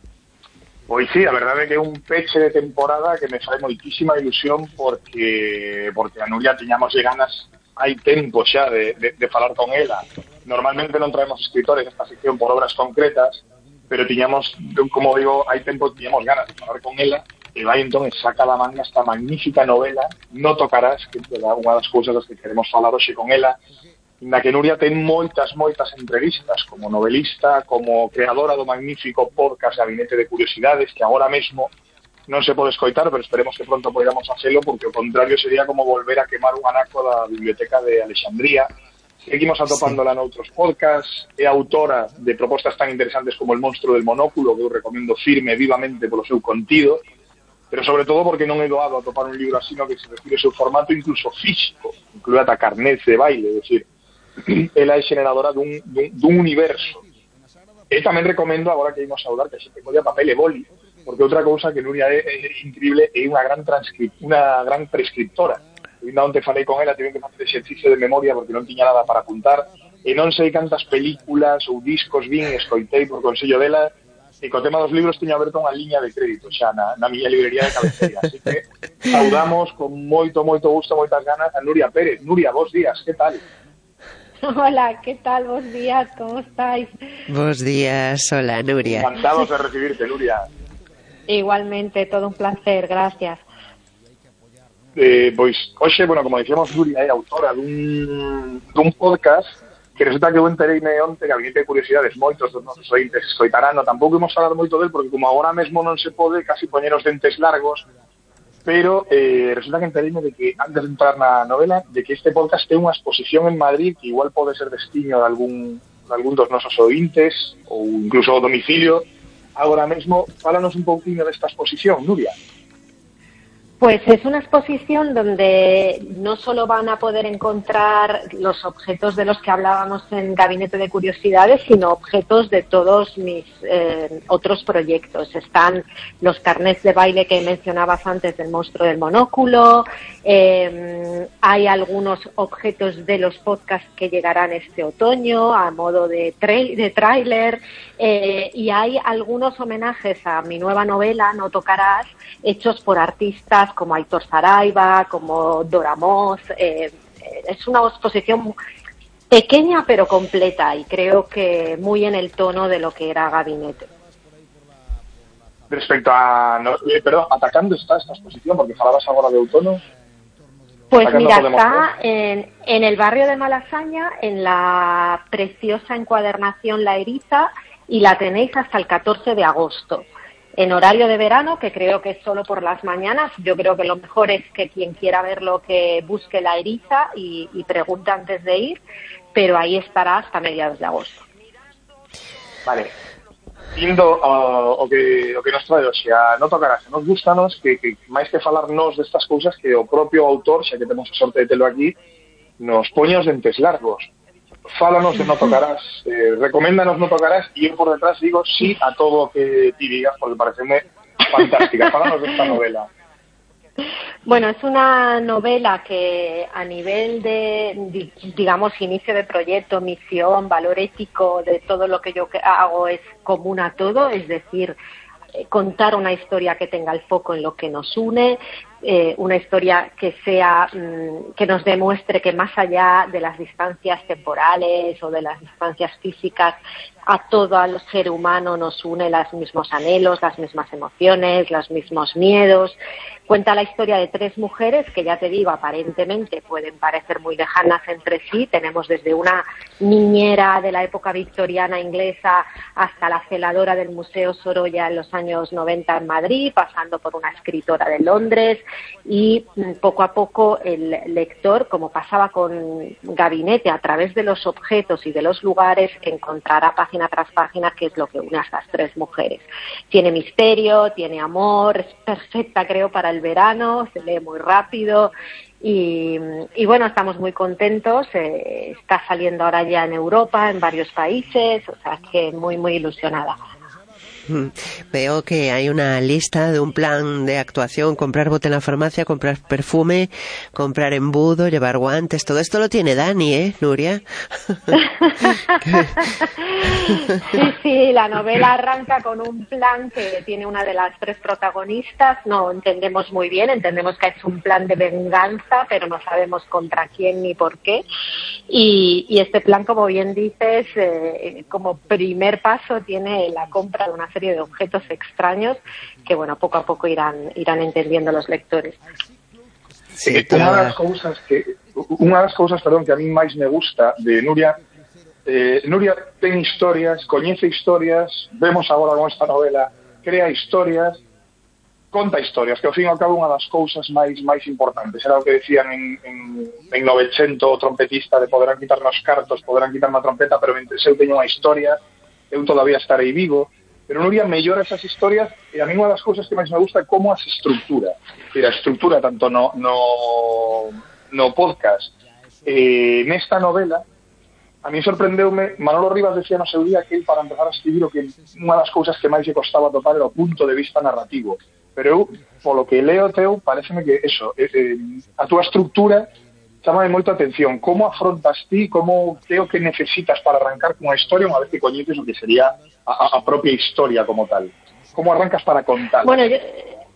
Pois sí, a verdade é que é un peche de temporada que me fai moitísima ilusión porque porque a Nuria tiñamos ganas hai tempo xa de, de, de falar con ela. Normalmente non traemos escritores esta sección por obras concretas, pero tiñamos, como digo, hai tempo tiñamos ganas de falar con ela e vai entón e saca da manga esta magnífica novela No tocarás, que é unha das cousas das que queremos falar hoxe con ela, na que Nuria ten moitas, moitas entrevistas como novelista, como creadora do magnífico podcast Gabinete de Curiosidades, que agora mesmo non se pode escoitar, pero esperemos que pronto podamos facelo, porque o contrario sería como volver a quemar un anaco da Biblioteca de Alexandría. Seguimos atopándola sí. noutros podcasts, é autora de propostas tan interesantes como El monstruo del monóculo, que eu recomendo firme e vivamente polo seu contido, pero sobre todo porque non é doado atopar un libro así no que se refire ao seu formato incluso físico, incluído ata carnets de baile, é dicir, ela é generadora dun, dun, dun universo. E tamén recomendo, agora que imos a saudar, que a xente colla papel e boli, porque outra cousa que Nuria é, é increíble, é unha gran transcript, unha gran prescriptora. Ainda onte falei con ela, tive que facer exercicio de memoria porque non tiña nada para apuntar, e non sei cantas películas ou discos vin e escoitei por consello dela, e co tema dos libros tiña aberto unha liña de crédito xa na, na miña librería de cabeceira. Así que saudamos con moito, moito gusto, moitas ganas a Nuria Pérez. Nuria, bos días, que tal? Hola, ¿qué tal? Bos días, ¿cómo estáis? Bos días, hola, Nuria. Encantados de recibirte, Nuria. Igualmente, todo un placer, gracias. Eh, pois, hoxe, bueno, como dicíamos, Nuria é autora dun, dun podcast que resulta que eu entereime onte, Gabinete de Curiosidades, moitos dos nosos ointes escoitarán, no, tampouco imos falar moito del, porque como agora mesmo non se pode casi poñer os dentes largos, pero eh, resulta que entereime de que, antes de entrar na novela, de que este podcast ten unha exposición en Madrid que igual pode ser destino de algún, de algún dos nosos ointes, ou incluso o domicilio. Agora mesmo, fálanos un pouquinho desta exposición, Nuria. Pues es una exposición donde no solo van a poder encontrar los objetos de los que hablábamos en Gabinete de Curiosidades, sino objetos de todos mis eh, otros proyectos. Están los carnets de baile que mencionabas antes del monstruo del monóculo, eh, hay algunos objetos de los podcasts que llegarán este otoño a modo de, tra- de tráiler, eh, y hay algunos homenajes a mi nueva novela, No tocarás, hechos por artistas como Aitor Saraiva, como Dora Moz. Eh, es una exposición pequeña pero completa y creo que muy en el tono de lo que era Gabinete. Respecto a... No, eh, perdón, atacando está esta exposición, porque falabas agora de outono. Pues mira, está en, en el barrio de Malasaña, en la preciosa encuadernación La Eriza, y la tenéis hasta el catorce de agosto. En horario de verano, que creo que es solo por las mañanas. Yo creo que lo mejor es que quien quiera verlo que busque La Eriza y, y pregunte antes de ir, pero ahí estará hasta mediados de agosto. Vale. Indo ao, o que o que nos trae hoxe a No tocarás, nos gustanos que, que máis que falarnos destas cousas que o propio autor, xa que temos a sorte de telo aquí, nos poñe os dentes largos. Fálanos de No tocarás, eh, recoméndanos No tocarás, e eu por detrás digo sí a todo o que ti digas, porque pareceme fantástica. Fálanos desta novela. Bueno, es una novela que a nivel de, digamos, inicio de proyecto, misión, valor ético, de todo lo que yo hago es común a todo, es decir, contar una historia que tenga el foco en lo que nos une, eh, una historia que sea mmm, que nos demuestre que más allá de las distancias temporales o de las distancias físicas, a todo el ser humano nos une los mismos anhelos, las mismas emociones, los mismos miedos. Cuenta la historia de tres mujeres que, ya te digo, aparentemente pueden parecer muy lejanas entre sí. Tenemos desde una niñera de la época victoriana inglesa hasta la celadora del Museo Sorolla en los años noventa en Madrid, pasando por una escritora de Londres, y poco a poco el lector, como pasaba con Gabinete, a través de los objetos y de los lugares, encontrará página tras página qué es lo que une a estas tres mujeres. Tiene misterio, tiene amor, es perfecta, creo, para el verano, se lee muy rápido y, y bueno, estamos muy contentos. Eh, está saliendo ahora ya en Europa, en varios países, o sea que muy, muy ilusionada. Veo que hay una lista de un plan de actuación: comprar bote en la farmacia, comprar perfume, comprar embudo, llevar guantes. Todo esto lo tiene Dani, ¿eh, Nuria? Sí, sí, la novela arranca con un plan que tiene una de las tres protagonistas. No entendemos muy bien, entendemos que es un plan de venganza, pero no sabemos contra quién ni por qué. Y, y este plan, como bien dices, eh, como primer paso tiene la compra de una serie de objetos extraños que, bueno, poco a poco irán irán entendiendo los lectores. Sí, eh, unha das cousas que unha das cousas, perdón, que a mí máis me gusta de Nuria, eh, Nuria ten historias, coñece historias, vemos agora con esta novela, crea historias, conta historias, que ao fin e ao cabo unha das cousas máis máis importantes. Era o que decían en, en, en Novecento o trompetista, de poderán quitarnos cartos, poderán quitarme a trompeta, pero mentre eu teño unha historia, eu todavía estarei vivo. Pero Nuria mellora esas historias, e a mí unha das cousas que máis me gusta é como as estructura. A estructura tanto no, no, no podcast eh, nesta novela, a mí sorprendeume. Manolo Rivas decía no seu día que ele, para empezar a escribir, o que unha das cousas que máis lle costaba topar era o punto de vista narrativo. Pero eu, polo que leo teu, pareceme que eso, eh, eh, a túa estructura chámame moito a atención. Como afrontas ti, como creo que necesitas para arrancar cunha historia unha vez que coñeces o que sería a, a propia historia como tal? Como arrancas para contar? Bueno, yo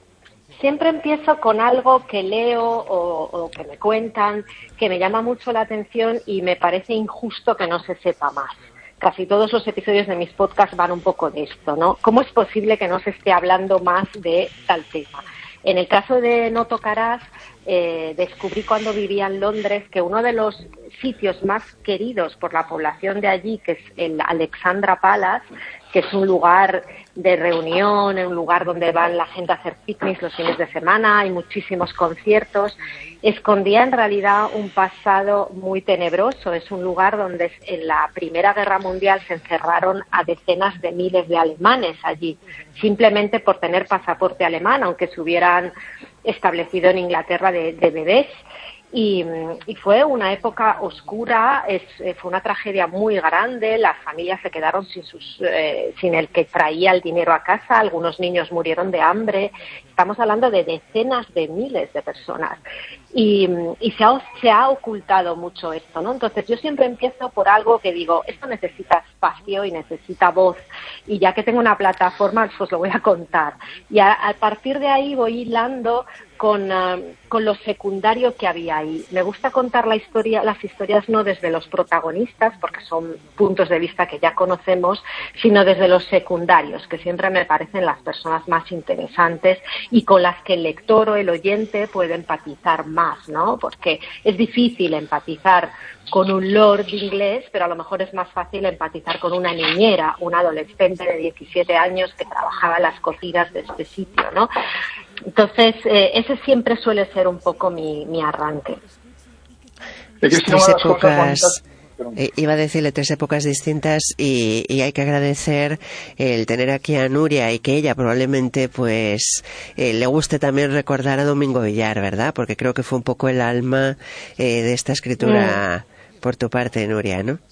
siempre empiezo con algo que leo o, o que me cuentan, que me llama mucho la atención y me parece injusto que no se sepa más. Casi todos los episodios de mis podcasts van un poco de esto, ¿no? ¿Cómo es posible que no se esté hablando más de tal tema? En el caso de No Tocarás, eh, descubrí cuando vivía en Londres que uno de los sitios más queridos por la población de allí, que es el Alexandra Palace, que es un lugar de reunión, un lugar donde van la gente a hacer picnics los fines de semana, hay muchísimos conciertos, escondía en realidad un pasado muy tenebroso. Es un lugar donde en la Primera Guerra Mundial se encerraron a decenas de miles de alemanes allí, simplemente por tener pasaporte alemán, aunque se hubieran establecido en Inglaterra de, de bebés. Y, y fue una época oscura, es, fue una tragedia muy grande. Las familias se quedaron sin, sus, eh, sin el que traía el dinero a casa, algunos niños murieron de hambre. Estamos hablando de decenas de miles de personas y, y se, ha, se ha ocultado mucho esto, ¿no? Entonces yo siempre empiezo por algo que digo, esto necesita espacio y necesita voz, y ya que tengo una plataforma, pues lo voy a contar. Y a, a partir de ahí voy hilando con, uh, con lo secundario que había ahí. Me gusta contar la historia, las historias no desde los protagonistas, porque son puntos de vista que ya conocemos, sino desde los secundarios, que siempre me parecen las personas más interesantes y con las que el lector o el oyente puede empatizar más, ¿no? Porque es difícil empatizar con un lord inglés, pero a lo mejor es más fácil empatizar con una niñera, una adolescente de diecisiete años que trabajaba en las cocinas de este sitio, ¿no? Entonces, eh, ese siempre suele ser un poco mi, mi arranque. Tres épocas, eh, iba a decirle tres épocas distintas, y, y hay que agradecer el tener aquí a Nuria, y que ella probablemente pues eh, le guste también recordar a Domingo Villar, ¿verdad? Porque creo que fue un poco el alma eh, de esta escritura mm. por tu parte, Nuria, ¿no?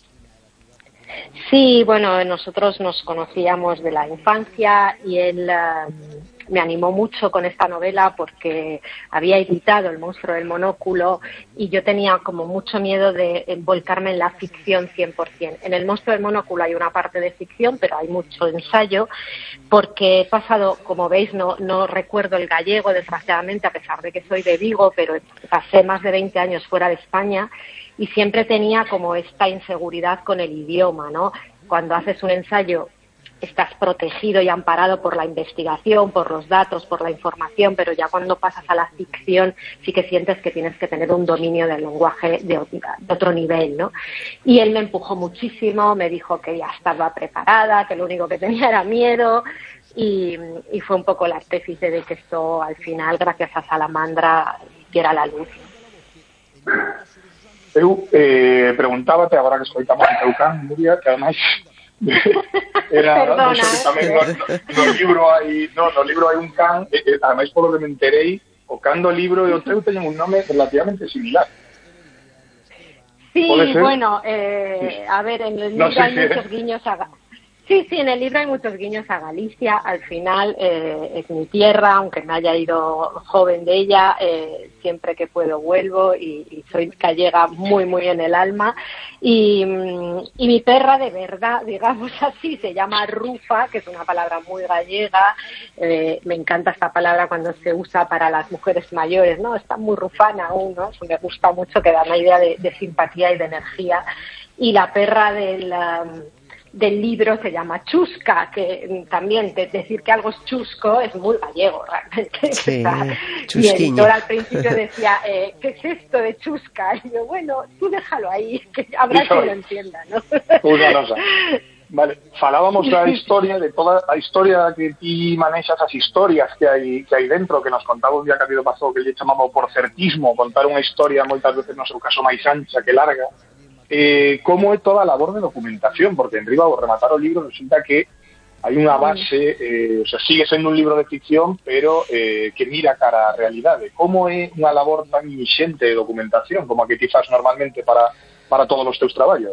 Sí, bueno, nosotros nos conocíamos de la infancia y él... Uh, me animó mucho con esta novela porque había editado El monstruo del monóculo y yo tenía como mucho miedo de volcarme en la ficción cien por ciento. En El monstruo del monóculo hay una parte de ficción, pero hay mucho ensayo, porque he pasado, como veis, no, no recuerdo el gallego, desgraciadamente, a pesar de que soy de Vigo, pero pasé más de veinte años fuera de España y siempre tenía como esta inseguridad con el idioma, ¿no? Cuando haces un ensayo estás protegido y amparado por la investigación, por los datos, por la información, pero ya cuando pasas a la ficción sí que sientes que tienes que tener un dominio del lenguaje de otro nivel, ¿no? Y él me empujó muchísimo, me dijo que ya estaba preparada, que lo único que tenía era miedo y, y fue un poco el artífice de que esto al final, gracias a Salamandra, diera la luz. Eu eh, preguntábate, agora que escoitamos en Teucán, Nuria, que además era, Perdona, no sé, que tamén eh. no, no libro hai, no, no libro hai un can, eh, eh, ademais polo que me enterei, o can do libro e o teu teñen un nome relativamente similar. Sí, bueno, eh, a ver, en el libro no sé hay si muchos es. guiños a... Sí, sí, en el libro hay muchos guiños a Galicia. Al final eh, es mi tierra, aunque me haya ido joven de ella, eh, siempre que puedo vuelvo y, y soy gallega muy, muy en el alma. Y, y mi perra de verdad, digamos así, se llama Rufa, que es una palabra muy gallega. Eh, me encanta esta palabra cuando se usa para las mujeres mayores, ¿no? Está muy rufana aún, ¿no? Me gusta mucho, que da una idea de, de simpatía y de energía. Y la perra del... Um, del libro se llama Chusca, que también de decir que algo es chusco es muy gallego realmente. Sí, mi editor al principio decía, eh, ¿qué es esto de chusca? Y yo, bueno, tú déjalo ahí, que habrá quien lo entienda, ¿no? Unha cosa. Vale, falábamos da historia, de toda a historia que ti manexas, as historias que hai que hai dentro, que nos contaba un día que ha habido pasado, que lle chamamos por certismo, contar unha historia moitas veces no seu caso máis ancha que larga. Eh, como é toda a labor de documentación, porque en riba ao rematar o libro resulta que hai unha base, eh, o sea, sigue sendo un libro de ficción, pero eh, que mira cara á realidade. Como é unha labor tan inxente de documentación como a que ti fas normalmente para, para todos os teus traballos?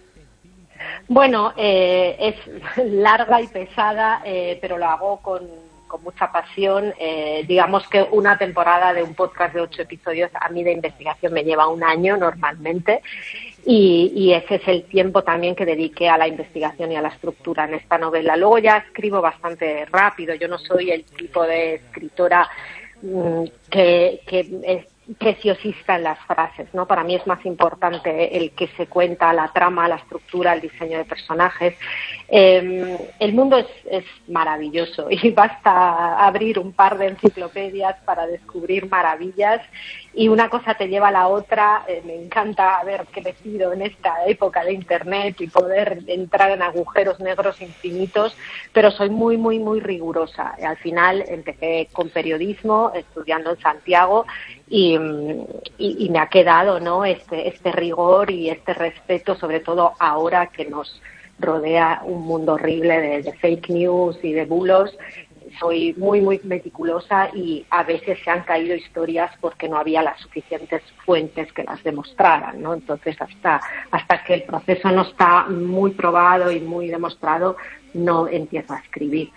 Bueno, eh, es larga y pesada, eh, pero lo hago con, con mucha pasión. Eh, digamos que una temporada de un podcast de ocho episodios a mí de investigación me lleva un año normalmente. Y, y ese es el tiempo también que dediqué a la investigación y a la estructura en esta novela. Luego ya escribo bastante rápido. Yo no soy el tipo de escritora mmm, que, que es preciosista en las frases, ¿no? Para mí es más importante el que se cuenta, la trama, la estructura, el diseño de personajes. Eh, el mundo es, es maravilloso y basta abrir un par de enciclopedias para descubrir maravillas y una cosa te lleva a la otra. Eh, me encanta haber crecido en esta época de internet y poder entrar en agujeros negros infinitos, pero soy muy, muy, muy rigurosa. Al final empecé con periodismo, estudiando en Santiago, y, y, y me ha quedado, ¿no?, este, este rigor y este respeto, sobre todo ahora que nos rodea un mundo horrible de, de fake news y de bulos. Soy muy, muy meticulosa y a veces se han caído historias porque no había las suficientes fuentes que las demostraran, ¿no? Entonces, hasta, hasta que el proceso no está muy probado y muy demostrado, no empiezo a escribir.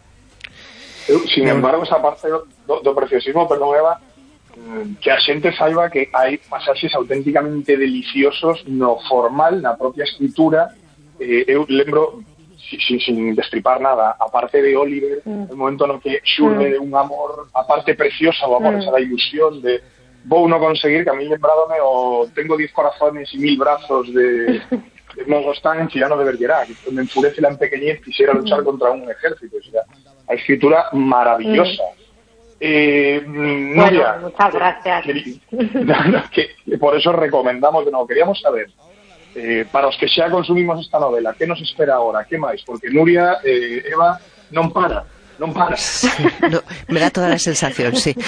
Sin embargo, esa parte do, do preciosismo, perdón, Eva, que a xente saiba que hai pasaxes auténticamente deliciosos no formal, na propia escritura. Eh, eu lembro, sin, sin destripar nada, a parte de Oliver, mm. el momento no que xurre mm. un amor, a parte preciosa do amor, mm. esa da ilusión de vou no conseguir, que a mí lembradome o tengo diez corazones y mil brazos de, de Mogostán en Cirano de Bergerac, donde enfurece la empequeñez quisiera luchar mm. contra un ejército. O sea, a escritura maravillosa. Mm. Eh, Nuria, bueno, muchas gracias. Que, que, que por eso recomendamos de nuevo. Queríamos saber, eh, para os que xa consumimos esta novela, que nos espera ahora, que máis? Porque Nuria, eh, Eva, non para, non para. Sí, no, me da toda la sensación, sí.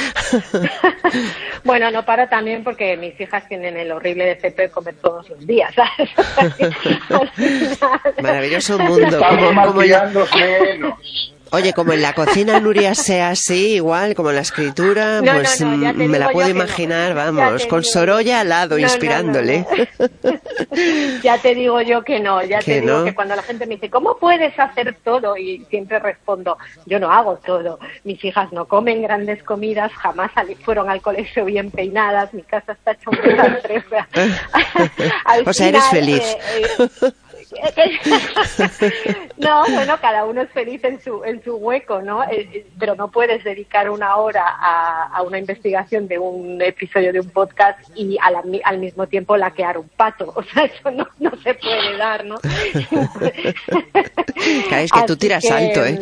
Bueno, no paro también porque mis hijas tienen el horrible defecto de comer todos los días, ¿sabes? Maravilloso mundo. Como, como yo... Oye, como en la cocina Nuria sea así, igual, como en la escritura, No, pues no, no, ya te me la digo puedo yo que imaginar, no. vamos, Ya con te digo. Sorolla al lado, No, no, inspirándole. no, no. Ya te digo yo que no, ya Que te digo no. que cuando la gente me dice, ¿cómo puedes hacer todo? Y siempre respondo, yo no hago todo. Mis hijas no comen grandes comidas, jamás sali- fueron al colegio bien peinadas, mi casa está hecha un desastre. O sea, al O sea, eres final, feliz. eh, eh, no, bueno, cada uno es feliz en su en su hueco, ¿no? Eh, eh, pero no puedes dedicar una hora a, a una investigación de un episodio de un podcast y a la mi- al mismo tiempo laquear un pato. O sea, eso no, no se puede dar, ¿no? Claro, es que tú Así tiras que, alto, ¿eh?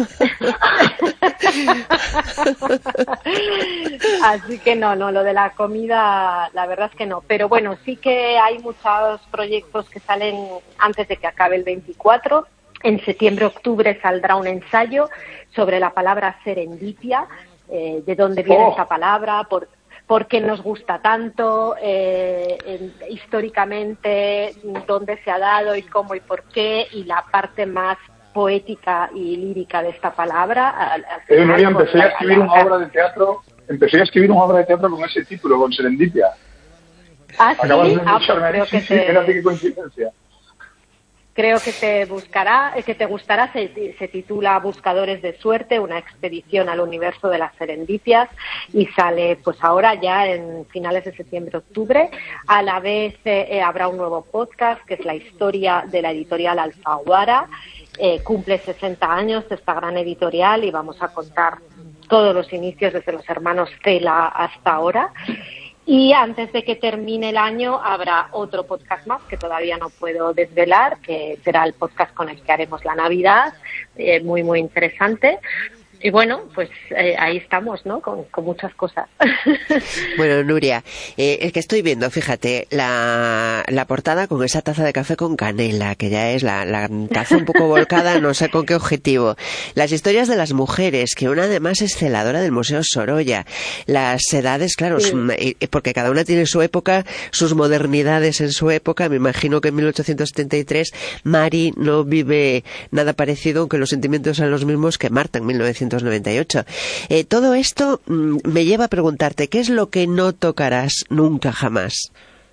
Así que no, no, lo de la comida, la verdad es que no. Pero bueno, sí que hay muchos proyectos que salen antes de que acabe el veinticuatro. En septiembre-octubre saldrá un ensayo sobre la palabra serendipia, eh, de dónde viene Oh. esta palabra, por, por qué nos gusta tanto, eh, en- históricamente, dónde se ha dado y cómo y por qué, y la parte más poética y lírica de esta palabra. Al- al Eh, final, Nuria, con empecé a la- escribir la- una obra de teatro, empecé a escribir una obra de teatro con ese título, con Serendipia. ¿Ah, sí? Acabas de Ah, pues escucharme creo ahí, que sí, sí, te- fíjate qué coincidencia. Creo que te buscará, eh, que te gustará, se, se titula Buscadores de Suerte, una expedición al universo de las serendipias, y sale pues ahora ya en finales de septiembre-octubre. A la vez eh, eh, habrá un nuevo podcast que es la historia de la editorial Alfaguara. Eh, cumple sesenta años esta gran editorial y vamos a contar todos los inicios desde los hermanos Cela hasta ahora. Y antes de que termine el año habrá otro podcast más que todavía no puedo desvelar, que será el podcast con el que haremos la Navidad, eh, muy, muy interesante. Y bueno, pues eh, ahí estamos, ¿no? Con, con muchas cosas. Bueno, Nuria, eh, es que estoy viendo, fíjate, la, la portada con esa taza de café con canela, que ya es la, la taza un poco volcada, no sé con qué objetivo. Las historias de las mujeres, que una además es celadora del Museo Sorolla. Las edades, claro, Sí. su- eh, porque cada una tiene su época, sus modernidades en su época. Me imagino que en mil ochocientos setenta y tres Mari no vive nada parecido, aunque los sentimientos son los mismos que Marta en mil novecientos noventa y ocho. Eh, todo esto mm, me lleva a preguntarte, ¿qué es lo que no tocarás nunca jamás?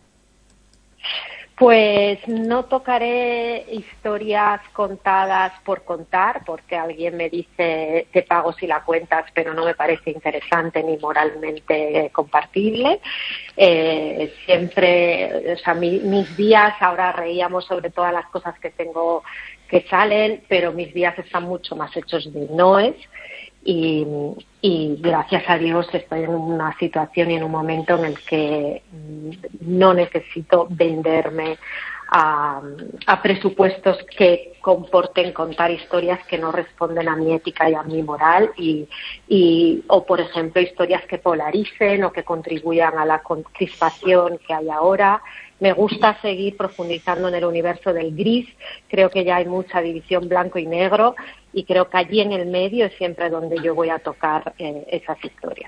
Pues no tocaré historias contadas por contar, porque alguien me dice te pago si la cuentas, pero no me parece interesante ni moralmente compartible. Eh, siempre, o sea, mi- mis días, ahora reíamos sobre todas las cosas que tengo que salen, pero mis días están mucho más hechos de noes. Y, y gracias a Dios estoy en una situación y en un momento en el que mm, no necesito venderme a, a presupuestos que comporten contar historias que no responden a mi ética y a mi moral y, y o por ejemplo historias que polaricen o que contribuyan a la con- crispación que hay ahora. Me gusta seguir profundizando en el universo del gris, creo que ya hay mucha división blanco y negro y creo que allí en el medio es siempre donde yo voy a tocar eh, esas historias.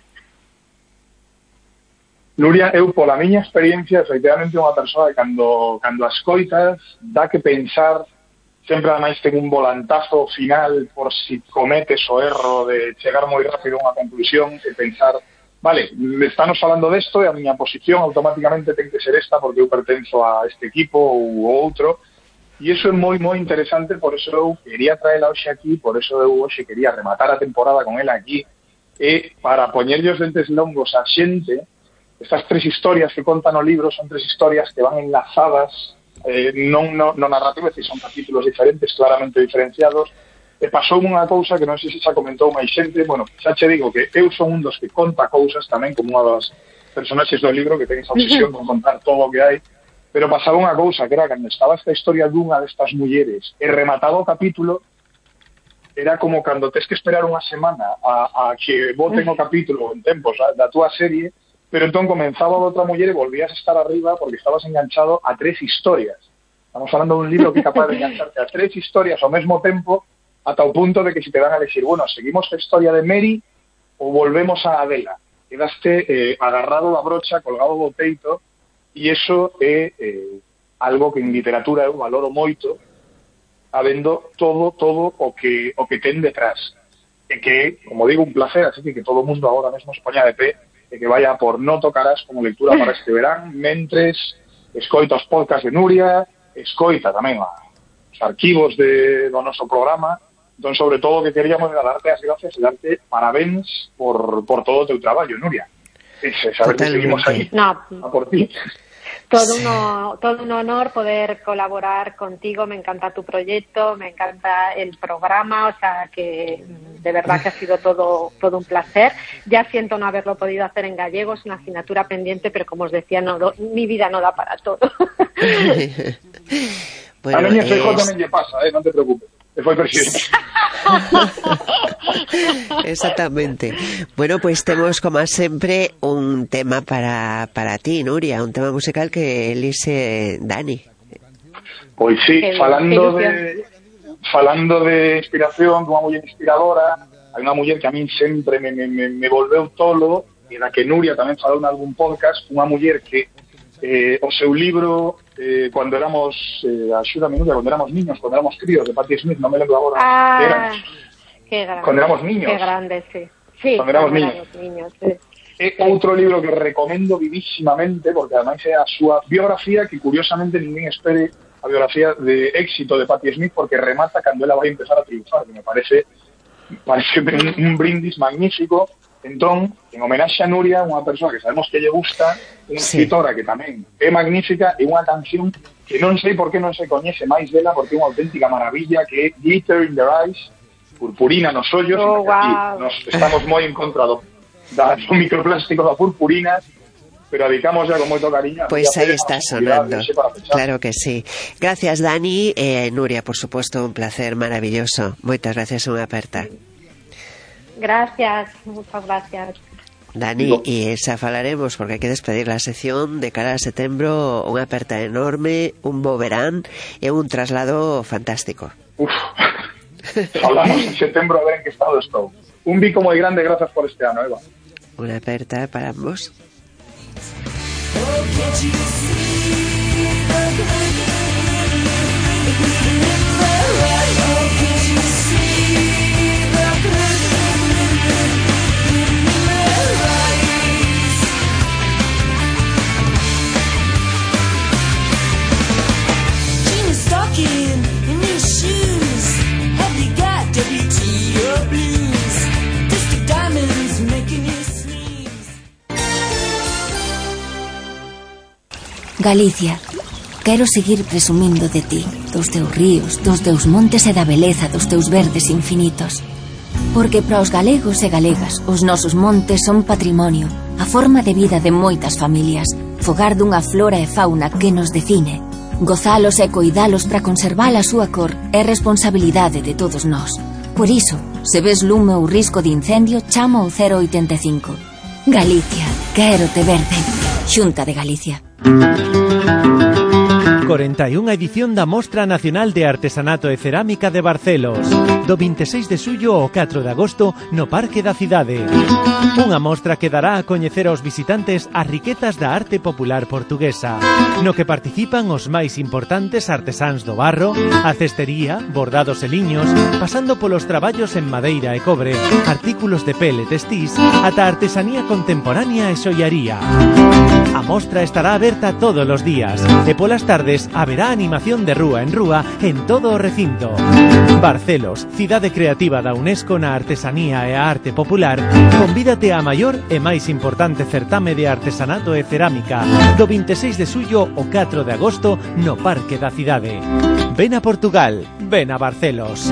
Nuria, eu pola miña experiencia, efectivamente unha persoa que cando, cando as coitas dá que pensar, sempre ademais ten un volantazo final por si cometes o erro de chegar moi rápido a unha conclusión e pensar, vale, estamos falando desto e a miña posición automáticamente ten que ser esta porque eu pertenzo a este equipo ou outro. E iso é moi, moi interesante, por eso eu quería traela hoxe aquí, por eso eu hoxe quería rematar a temporada con ela aquí, e para poñerlle os dentes longos a xente. Estas tres historias que contan o libro son tres historias que van enlazadas, eh, non no, no narrativo, é dicir, son capítulos diferentes, claramente diferenciados. E pasou unha cousa que non sei se xa comentou máis xente, bueno, xa che digo que eu son un dos que conta cousas tamén, como unha das personaxes do libro que ten esa obsesión con contar todo o que hai, pero pasaba unha cousa, que era cando estaba esta historia dunha destas mulleres e rematado o capítulo, era como cando tes que esperar unha semana a, a que voten o capítulo en tempos da, da túa serie, pero entón comenzaba outra muller e volvías a estar arriba porque estabas enganchado a tres historias. Estamos falando de un libro que é capaz de engancharte a tres historias ao mesmo tempo ata o punto de que se te dan a decir, bueno, seguimos a historia de Mary ou volvemos a Adela. Quedaste eh, agarrado da brocha, colgado do peito, e iso é eh, algo que en literatura eu valoro moito. habendo todo, todo o que o que ten detrás. E que, como digo, un placer, así que que todo o mundo agora mesmo se poña de pé e que vaya por No Tocarás como lectura para este verán, mentres escoita os podcast de Nuria, escoita tamén os arquivos de, do noso programa. Entón, sobre todo, que queríamos era darte as gracias e darte parabéns por, por todo o teu traballo, Nuria. E saber que seguimos aí no. a por ti. Todo, uno, todo un honor poder colaborar contigo, me encanta tu proyecto, me encanta el programa, o sea que de verdad que ha sido todo, todo un placer. Ya siento no haberlo podido hacer en gallego, es una asignatura pendiente, pero como os decía, no, do, mi vida no da para todo. Bueno, a mí es... hijo tamén lle pasa, eh, non te preocupes. Foi presidente. Exactamente. Bueno, pues temos como sempre un tema para, para ti, Nuria, un tema musical que elise Dani. Pois sí, falando de falando de inspiración, dunha muller inspiradora, hai unha muller que a min sempre me, me, me volveu tolo, e da que Nuria tamén falou en algún podcast, unha muller que eh, o seu libro eh, cuando éramos eh, axúdame Nuria, cuando éramos niños, cuando éramos críos, de Patti Smith, non me lembro agora. Ah, era, qué grande. Cuando éramos niños. Qué grande, sí. Sí, cuando éramos niños. niños sí. É outro libro que recomendo vivísimamente, porque ademais é a súa biografía, que curiosamente ninguén espere a biografía de éxito de Patti Smith, porque remata cando ela vai empezar a triunfar, que me parece parece un, un brindis magnífico. Entón, en homenaxe a Nuria, unha persoa que sabemos que lle gusta, unha sí. escritora que tamén é magnífica, e unha canción que non sei por que non se coñece máis dela, porque é unha auténtica maravilla, que é Glitter in the Eyes, purpurina nos ollos, oh, wow. Aquí nos estamos moi en contra do, do microplástico da purpurina, pero dedicamos ya con moito cariño. Pues aí está sonando, claro que sí. Gracias, Dani. Eh, Nuria, por supuesto, un placer maravilloso. Moitas gracias, unha aperta. Gracias, muchas gracias. Dani, e xa falaremos porque hai que despedir la sección de cara a setembro, unha aperta enorme, un bo verán e un traslado fantástico. Uf, falamos en setembro a ver en que estado estou. Un bico moi grande, gracias por este ano, Eva. Unha aperta para ambos. Galicia, quero seguir presumindo de ti, dos teus ríos, dos teus montes e da beleza dos teus verdes infinitos. Porque para os galegos e galegas, os nosos montes son patrimonio, a forma de vida de moitas familias, fogar dunha flora e fauna que nos define. Gozalos e coidalos para conservar a súa cor é responsabilidade de todos nós. Por iso, se ves lume ou risco de incendio, chama ao cero oitenta e cinco. Galicia, quero te verde. Xunta de Galicia. corenta e unha edición da Mostra Nacional de Artesanato e Cerámica de Barcelos, do vinte e seis de xullo ao catro de agosto no Parque da Cidade. Unha mostra que dará a coñecer aos visitantes as riquezas da arte popular portuguesa, no que participan os máis importantes artesáns do barro, a cestería, bordados e liños, pasando polos traballos en madeira e cobre, artículos de pele e textís, ata artesanía contemporánea e xollaría. A mostra estará aberta todos os días e polas tardes haberá animación de rúa en rúa en todo o recinto. Barcelos, cidade creativa da UNESCO na artesanía e a arte popular, convídate á maior e máis importante certame de artesanato e cerámica do vinte e seis de xullo ao catro de agosto no Parque da Cidade. Ven a Portugal, ven a Barcelos.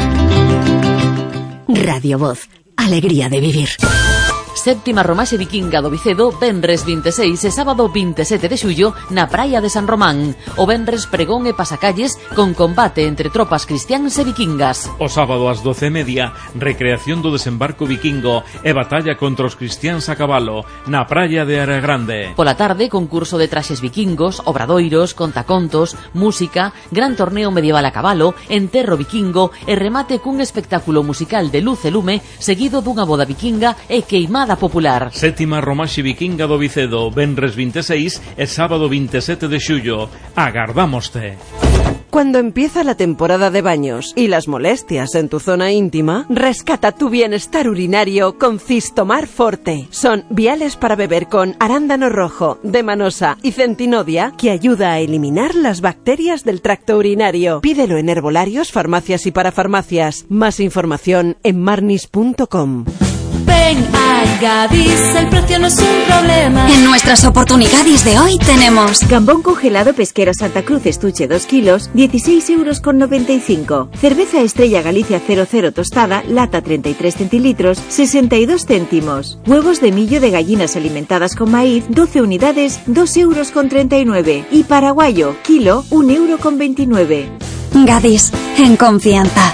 Radio Voz, alegría de vivir. Séptima Romaxe Vikinga do Vicedo, venres vinte e seis e sábado vinte e sete de xullo na praia de San Román. O venres pregón e pasacalles con combate entre tropas cristiáns e vikingas. O sábado ás doce e media, recreación do desembarco vikingo e batalla contra os cristiáns a cabalo na praia de Área Grande. Pola tarde, concurso de traxes vikingos, obradoiros, contacontos, música, gran torneo medieval a cabalo, enterro vikingo e remate cun espectáculo musical de luz e lume seguido dunha boda vikinga e queimada popular. Sétima Romaxe Vikinga do Vicedo, venres vinte e seis e sábado vinte e sete de xullo. Agardámoste. Cuando empieza la temporada de baños y las molestias en tu zona íntima, rescata tu bienestar urinario con Cistomar Forte. Son viales para beber con arándano rojo, demanosa y centinodia que ayuda a eliminar las bacterias del tracto urinario. Pídelo en herbolarios, farmacias y parafarmacias. Más información en marnis punto com. Ven a Gadis, el precio no es un problema. En nuestras oportunidades de hoy tenemos gambón congelado pesquero Santa Cruz estuche dos kilos, dieciséis euros con noventa y cinco. Cerveza Estrella Galicia cero cero tostada, lata treinta y tres centilitros, sesenta y dos céntimos. Huevos de millo de gallinas alimentadas con maíz, doce unidades, dos euros con treinta y nueve. Y paraguayo, kilo, un euro con veintinueve. Gadis, en confianza.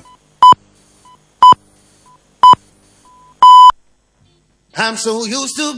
I'm so used to